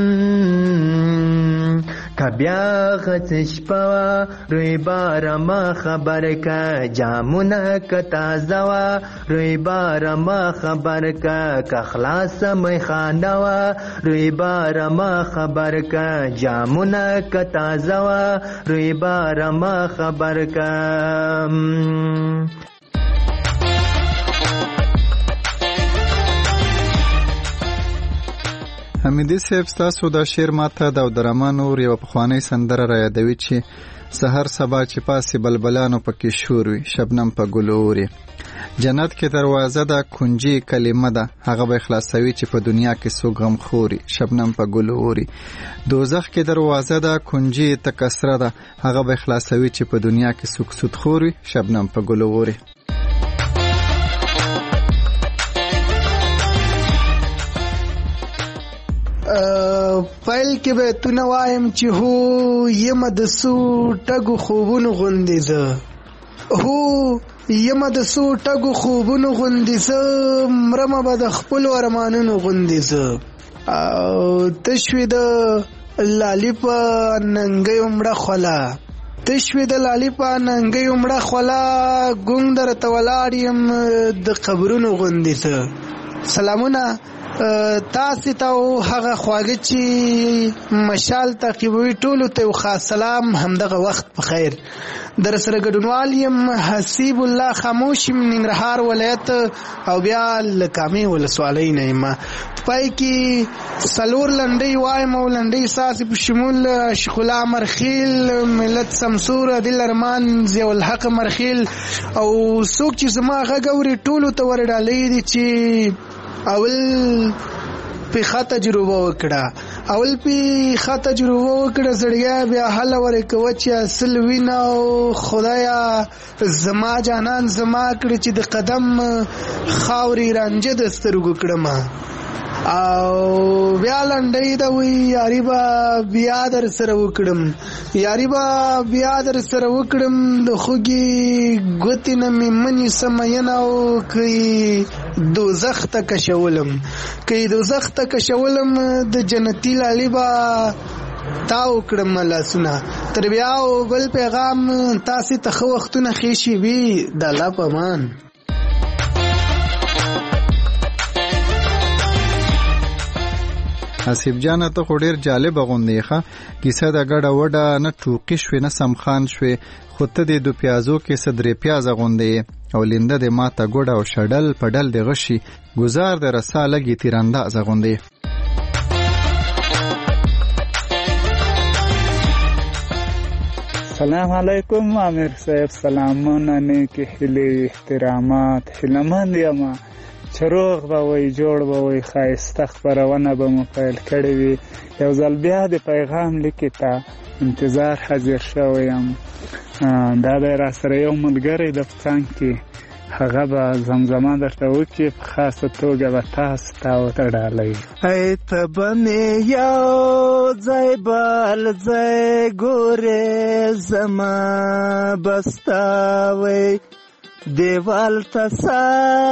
Speaker 19: که بیا خسش پوا روی بار ما خبر که جامونه که تازه و روی بار ما خبر که که خلاص می خانه و روی بار ما خبر که جامونه که تازه و روی بار ما خبر که.
Speaker 3: حمیدي صاحب ستاسو دا شعر ماته د عبدالرحمن نور یو پخوانی سندره را یادوي چې سحر سبا چې پاسې بلبلانو پکې شور وي شبنم په ګلو اوري. جنت کې دروازه ده کنجي کلمه ده هغه به خلاصوي چې په دنیا کې څوک غم خوري شبنم په ګلو اوري. دوزخ کې دروازه ده کنجي تکسره ده هغه به خلاصوي چې په دنیا کې څوک سود خوري شبنم په ګلو اوري.
Speaker 20: پایل کې به تو نه وایم چې هو یم د سو ټګو خوبونو غوندې زه هو یم د سو ټګو خوبونو غوندې زه مرمه به د خپلو ارمانونو غوندې زه او تشوي د لالي په ننګیو مړه خوله تشوي د لالي په ننګیو مړه خوله ګونګ درته ولاړ یم د قبرونو غوندې زه. سلامونه تاسو ته او هغه خواږه چې مشال تعقیبوي ټولو ته خاص سلام همدغه وخت په خیر. در سره ګډونوال یم حسیب الله خاموش ننګرهار ولایت او بیا لکامي ولسوالۍ نه یم. پای کې سلور لنډۍ وایم او لنډۍ ساسې په شمول شیخ الله مرخیل ملت سمسور عادل ارمان ضیاء الحق مرخیل او څوک چې زما غږ اوري ټولو ته ورډالۍ دي چې اول په ښه تجربه وکړه اول په ښه تجربه وکړه زړګیا بیا حل ورکوه چې اصل وینه او خدایا زما جانان زما کړي چې د قدم خاورې رانجه د سترګو کړم او بیا لنډۍ ده وی یاري به بیا در سره وکړم یاري به بیا در سره وکړم د خوږې ګوتې نه مې منې سمینه او که دوزخ ته کشولم که دوزخ ته کشولم د جنتي لالي به تاو کړم لاسونه تر بیا او بل پیغام تاسې ته ښه وختونه ښې شي وي د الله په امان.
Speaker 3: حسیب جانه ته خو ډیر جالب غوندې ښه کیسه د ګډه وډه نه ټوقي شوې نه سمخان شوې خو ته د دو پیازو کې صدرې پیازه غوندې او لینده د ماته ګوډه او شډل پډل د غشي گزار د رسا لګي تیراندازه غوندې.
Speaker 21: سلام علیکم امیر صاحب سلامونه نیک هیلې احترامات هیلمند یم چې روغ به وي جوړ به وي ښایسته خپرونه به مو پیل کړې وي. یو ځل بیا د پیغام لیکې ته انتظار حاضر شوی یم. دا دی را سره یو ملګری د په څنګ کې هغه به زمزمه درته وکړي په خاصه توګه به تاسو ته ورته ډالۍ.
Speaker 22: ای ته به مې یو ځای بل ځای ګورې زما به ستا وی دیوال ته سا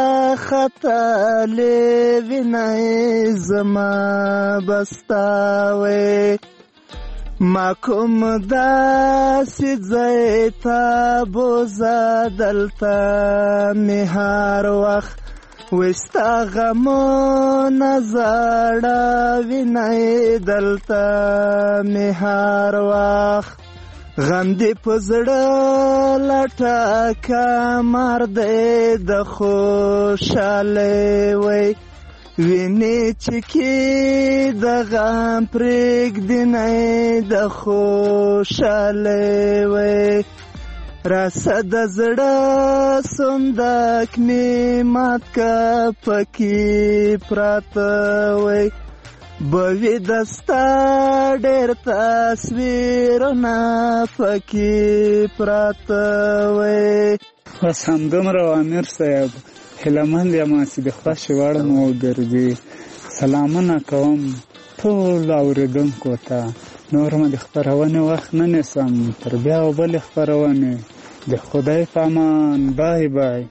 Speaker 22: ختلې وینئ زما به ستا وی ما کوم داسې ځای ته بوزه دلته مې هر وخت وی ستا غمونه زړه وینئ دلته مې هر وخت غم دې په زړه لټکه مار دی د خوشحالۍ وی وینې چې کې د غم پرېږدي نه د خوشحالۍ وی راسه د زړه صندوق مې مات که پکې پراته وی بوی دستا ډېر تصویرونه پکې پراته وی.
Speaker 21: بس همدومره و امیر صاحب هیلهمند یم چې د خوښې وړ مو وګرځي. سلامونه کوم ټول اورېدونکو ته. نور مې د خپرونې وخت نه نیسم، تر بیا و بلې خپرونې. د خدای په امان. بای بای.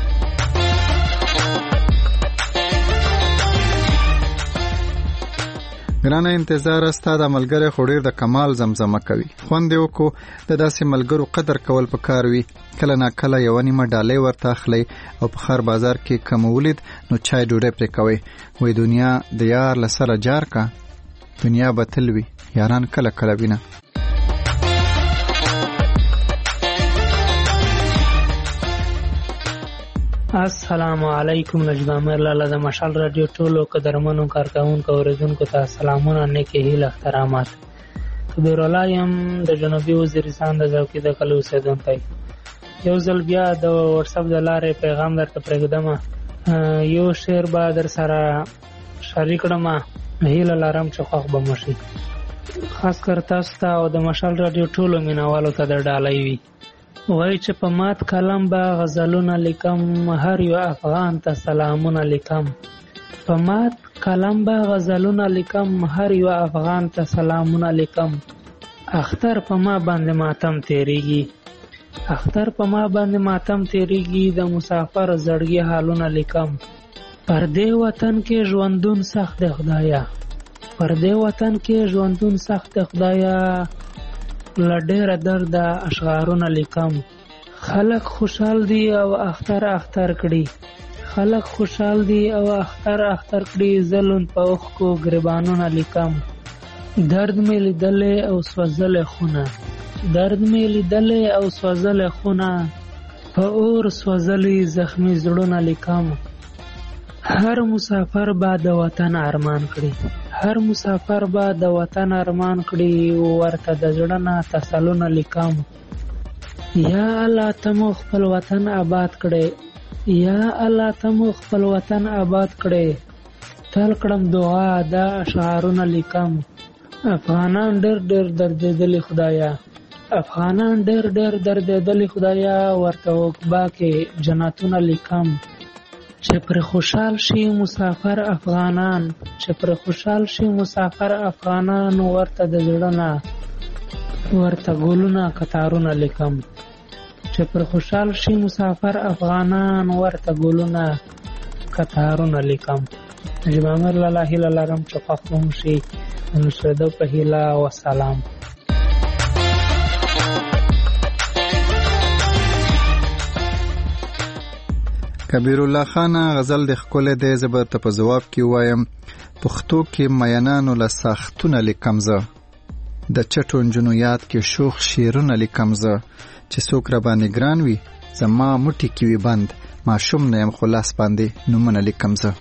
Speaker 3: ګرانه انتظار استا د ملګری خو ډېر د کمال زمزمه کوي. خوند یې وکړو د داسې ملګرو قدر کول پکار وي. کله نا کله یوه نیمه ډالۍ ورته اخلئ او په ښار بازار کې کم ولید نو چای ډوډۍ پرې کوئ. وایي دنیا د یار له سره جار کا، دنیا به تل وي یاران کله کله وینه.
Speaker 23: السلام علیکم. نجیب امیر لاله د مشال رادیو ټولو قدرمنو کارکونکو اوریدونکو ته سلامونه، نیکې هیله احترامات. کبیر الله یم د جنوبي وزیرستان د ځوکي د کلي اوسېدونکی. یو ځل بیا د واتس اپ د لارې پیغام درته پرېږدم. یو شعر به در سره شریک کړم، هیله لرم چې خوښ به مو شي. خاص کر تاسو ته او د مشال رادیو ټولو مینوالو ته د ډالۍ وي. وای چې په مات کلم به غزلونه لیکم، هر یو افغان ته سلامونه لیکم. په مات کلم به غزلونه لیکم، هر یو افغان ته سلامونه لیکم. اختر په ما باندې ماتم تیریږي، اختر په ما باندې ماتم تیریږي. د مسافر زړګي حالونه لیکم. پر دې وطن کې ژوندون سخت دی خدایا، پر دې وطن کې ژوندون سخت دی خدایا. لډېره درد اشعارونه لیکم. خلک خوشحال دي او اختر اختر کړي، خلک خوشحال دي او اختر اختر کړي. زلون په اوښکو ګریبانونه لیکم. درد مې لیدلې او سوځلې خونه، درد مې لیدلې او سوځلې خونه. په اور سوځلې زخمي زړونه لیکم. هر مسافر به د وطن ارمان کړي، هر مسافر به د وطن ارمان کړي. ورته د زړه نه تسلونه لیکم. یا الله ته مو خپل وطن آباد کړي، یا الله ته مو خپل وطن آباد کړي. تل کړم دعا دا اشعارونه لیکم. افغانان ډېر ډېر دردېدلي خدایا، افغانان ډېر ډېر دردېدلي خدایا. ورته عقبا کې جنتونه لیکم. چې پر خوشحال شي مسافر افغانان، چې پر خوشحال شي مسافر افغانان. ورته د زړه نه ورته ګلونه کتارونه لیکم. چې پر خوشحال شي مسافر افغانان. ورته ګلونه کتارونه لیکم. نجیب امیر لاله هیله لرم چې خوښ مو شي. نصرت په هیله و سلام.
Speaker 3: کبیر الله خان غزل د خپل د زبر ته په جواب کې وایم. پښتو کې مینانو له ساختونه لیکم زه، د چټو نجونو یاد کې شوخ شیرونه لیکم زه. چې څوک را باندې ګران وي زما موټي کې وي بند، ماشوم نه يم خلاص باندې نومونه لیکم زه.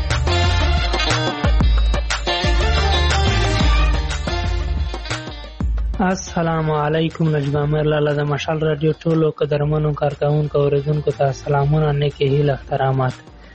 Speaker 23: السلام علیکم. نجیب امیر لاله د مشال رادیو ټولو قدرمنو کارکونکو اوریدونکو ته سلامونه، نیکې هیله احترامات.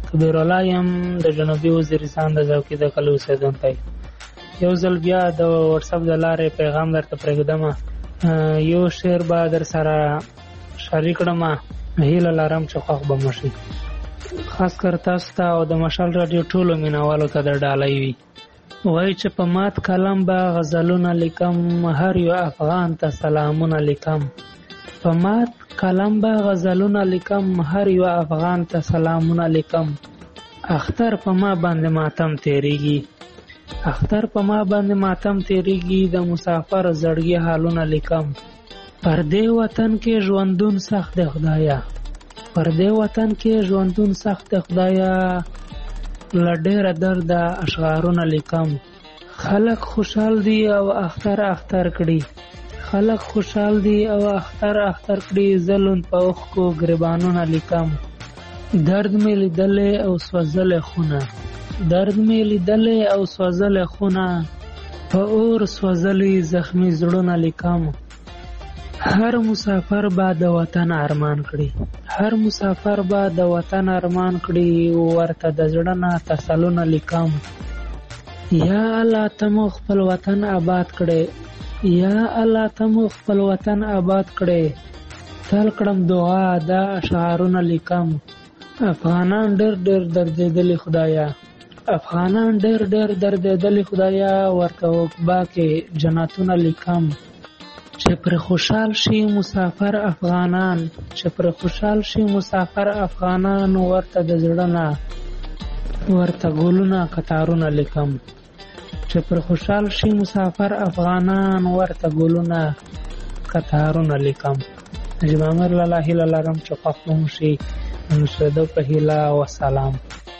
Speaker 23: کبیر الله یم د جنوبي وزیرستان د ذوقي د کلي اوسېدونکی. یو ځل بیا د واتساپ د لارې پیغام درته پرېږدم، یو شعر به در سره شریک کړم، هیله لرم چې خوښ به مو شي. خاص کر تاسو ته او د مشال راډیو ټولو مینوالو ته د ډالۍ وي. وایي چې په مات قلم به غزلونه لیکم، هر یو افغان ته سلامونه لیکم. په مات قلم به غزلونه لیکم، هر یو افغان ته سلامونه لیکم. اختر په ما باندې ماتم تیریږي، اختر په ما باندې ماتم تیریږي، د مسافر زړګي حالونه لیکم. پر دې وطن کې ژوندون سخت دی خدایا، پر دې وطن کې ژوندون سخت دی خدایا، له ډېره درده اشعارونه لیکم. خلک خوشحال دي او اختر اختر کړي، خلک خوشحال دي او اختر اختر کړي، زلون په اوښکو ګریبانونه لیکم. درد مې لیدلې او سوځلې خونه، درد مې لیدلې او سوځلې خونه، په اور سوځلې زخمي زړونه لیکم. هر مسافر به د وطن ارمان کړي، هر مسافر به د وطن ارمان کړي، ورته د زړه نه تسلونه لیکم. یا الله ته مو خپل وطن آباد کړي، یا الله ته مو خپل وطن آباد کړي، تل کړم دعا دا اشعارونه لیکم. افغانان ډېر ډېر دردېدلي خدایا، افغانان ډېر ډېر دردېدلي خدایا، ورته عقبا کې جنتونه لیکم. چې پر خوشحال شي مسافر افغانان، چې پر خوشحال شي مسافر افغانان، ورته د زړه نه ورته ګلونه قطارونه لیکم. چې پر خوشحال شي مسافر افغانان، ورته ګلونه قطارونه لیکم. نجیب امیر لالا هیله لرم چې خوښ مو شي. نوشیده په هیله و سلام.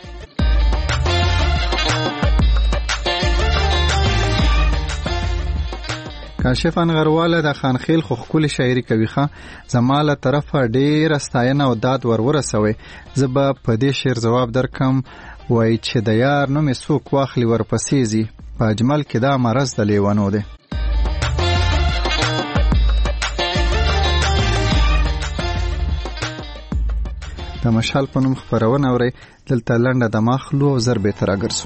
Speaker 3: کاشف انغرواله د خانخیل خو ښکلې شاعري کوي ښه، زما له طرفه ډېره ستاینه او داد ور ورسوئ. زه به په دې شعر ځواب درکم. وایي چې د یار نوم یې څوک واخلي ورپسې ځي، په اجمل کې دا مرض د لیونو دی. د مشال په نوم خپرونه اورئ. دلته لنډه دمه اخلو او زر بېرته راګرځو.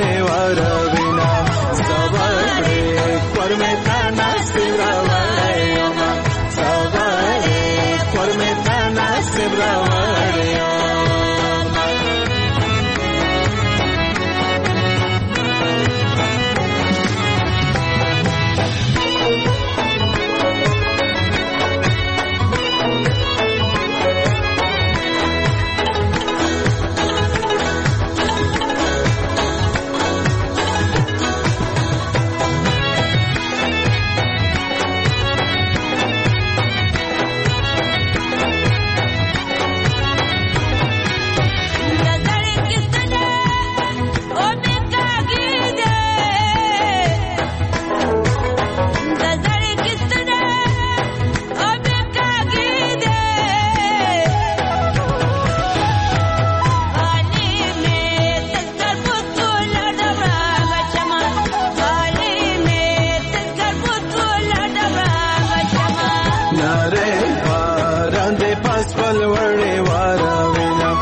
Speaker 18: Por me tan así,
Speaker 1: لاس بل وړې واروینم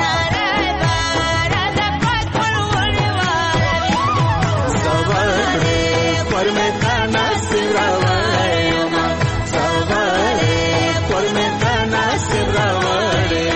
Speaker 1: صبر کړې پر مې تا نصیب راوړې ما صبر پر مې تا نصیب راوړې.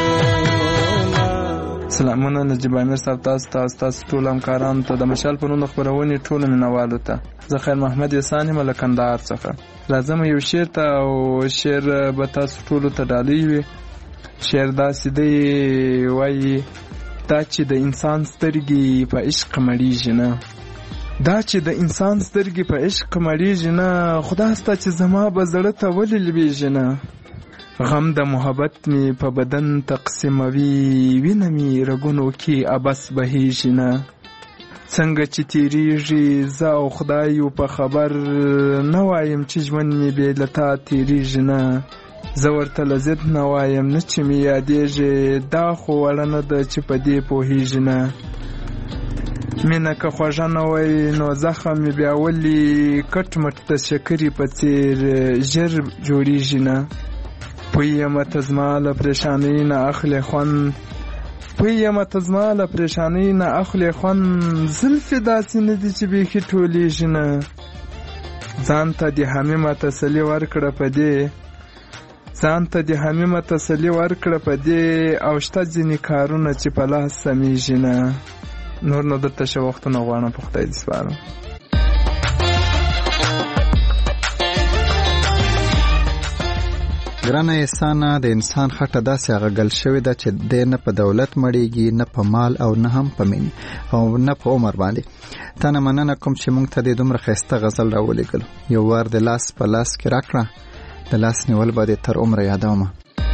Speaker 2: سلامونه نجیب امیر صاحب، تاسو تاسو تاسو ټول همکارانو ته د مشال په نوم د خپرونې ټولو مینوالو ته زه خیر محمد احسان یم له کندهار څخه. راځم یو شعر ته او شعر به تاسو ټولو ته ډالۍ وي. شعر داسې دی وایي دا چې د انسان سترګې په عشق مړیږي نه، دا چې د انسان سترګې په عشق مړیږي نه، خدا ستا چې زما به زړه ته ولې لویږي نه. غم د محبت می په بدن تقسیموي، وینه می رګونو کې ابس بهیږي نه. څنګه چې تیریږي زه او خدای یو په خبر، نه وایم چې ژوند می بې له تا تیریږي نه. زه ورته لذت نه وایم نه چې می یادیږي، دا خو وړه نه ده چې په دې پوهیږي نه. مینه که خوږه نه وای نو زخم می بیا ولې کټ مټ د شکرې په څیر ژر جوړیږي نه. پویم ته زما له پریشانۍ نه اخلې خوند، پویم ته زما له پریشانۍ نه اخلې خوند، زلفې داسې نه دي چې بیخي ټولیږي نه. ځان ته د حمیمه تسلي ورکړه په دې، ځان ته د حمیمه تسلي ورکړه په دې، او شته ځینې کارونه چې په لاس سمیږي نه. نور نو درته ښه وختونه غواړم، په خدای دې سپارم.
Speaker 3: ګرانه احسانه، د انسان خټه داسې اغږل شوې ده چې دی نه په دولت مړیږي، نه په مال او نه هم په مینې او نه په عمر باندې. تا نه مننه کوم چې موږ ته دې دومره ښایسته غزل راولېږلو. یو وار د لاس په لاس کې راکړه، د لاس نیول به دې تر عمره یادومه.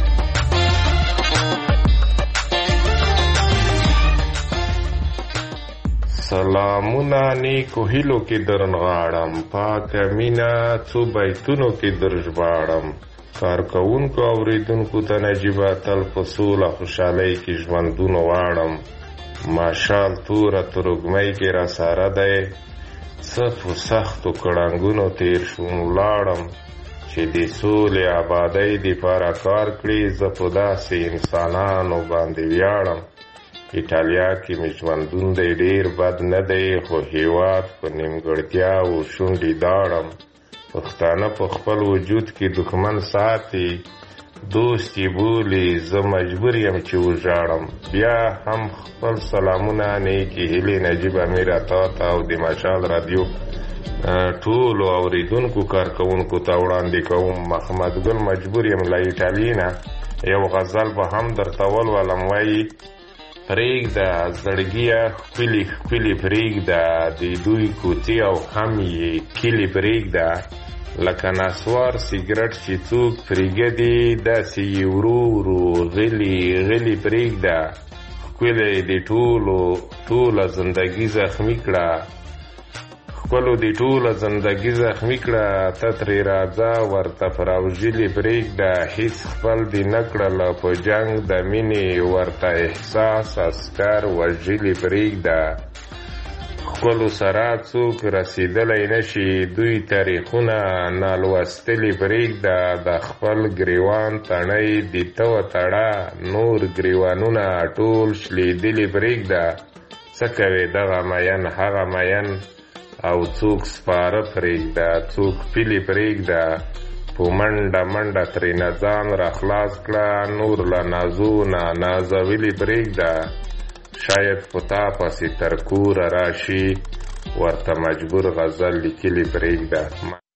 Speaker 4: سلامونه نیکو هیلو کې درنغاړم، پاکه مینه څو بیتونو کې درژباړم. کارکوونکو اوریدونکو ته نجیبه تل په سوله خوشحالۍ کې ژوندون واړم. ماشال توره ترږمۍ کې را ساره دی، څه په سختو کړنګونو تیر شوم ولاړم. چې د سولې آبادۍ دپاره کار کړي، زه په داسې انسانانو باندې ویاړم. ایټالیا کې مې ژوندون دی ډېر بد نه دی، خو هېواد په نیمګړتیاوو شونډې داړم. پښتانه په خپل وجود کې دښمن ساتي، دوست یې بولي، زه مجبور یم چې وژاړم. بیا هم خپل سلامونه نیکې هیلې نجیب امیر تا ته او د مشال رادیو ټولو اوریدونکو کارکوونکو ته وړاندې کوم. محمد ګل مجبور یم له ایټالي نه یو غزل به هم درته ولولم. وایي پرېږده زړګیه ښکلي ښکلي پرېږده، د دوی کوڅې او هم یې کلي پرېږده. لکه نسوار سیګرټ چې څوک پرېږدي، داسې یې ورو ورو غلي غلي پرېږده. ښکلې د ټولو ټوله زندګي زخمي کړه، ښکلو د ټوله زندګي زخمي کړه. ته ترې راځه ورته فراوژلې پرېږده، هېڅ خپل دې نه کړله په جنګ د مینې، ورته احساس عسکر وژلې پرېږده. ښکلو سره څوک رسېدلی نشي، دوی تاریخونه نالوستلې پرېږده. د خپل ګریوان تڼۍ د ته وتړه، نور ګریوانونه ټول شلېدلې پرېږده. څه کوې دغه مین هغه مین، او څوک سپاره پرېږده څوک پیلې پرېږده. په منډه منډه ترېنه ځان را خلاص کړه، نور له نازو نه نازولې پرېږده. شاید په تا پسې تر کوره راشي، ورته مجبور غزل لیکلې پرېږده.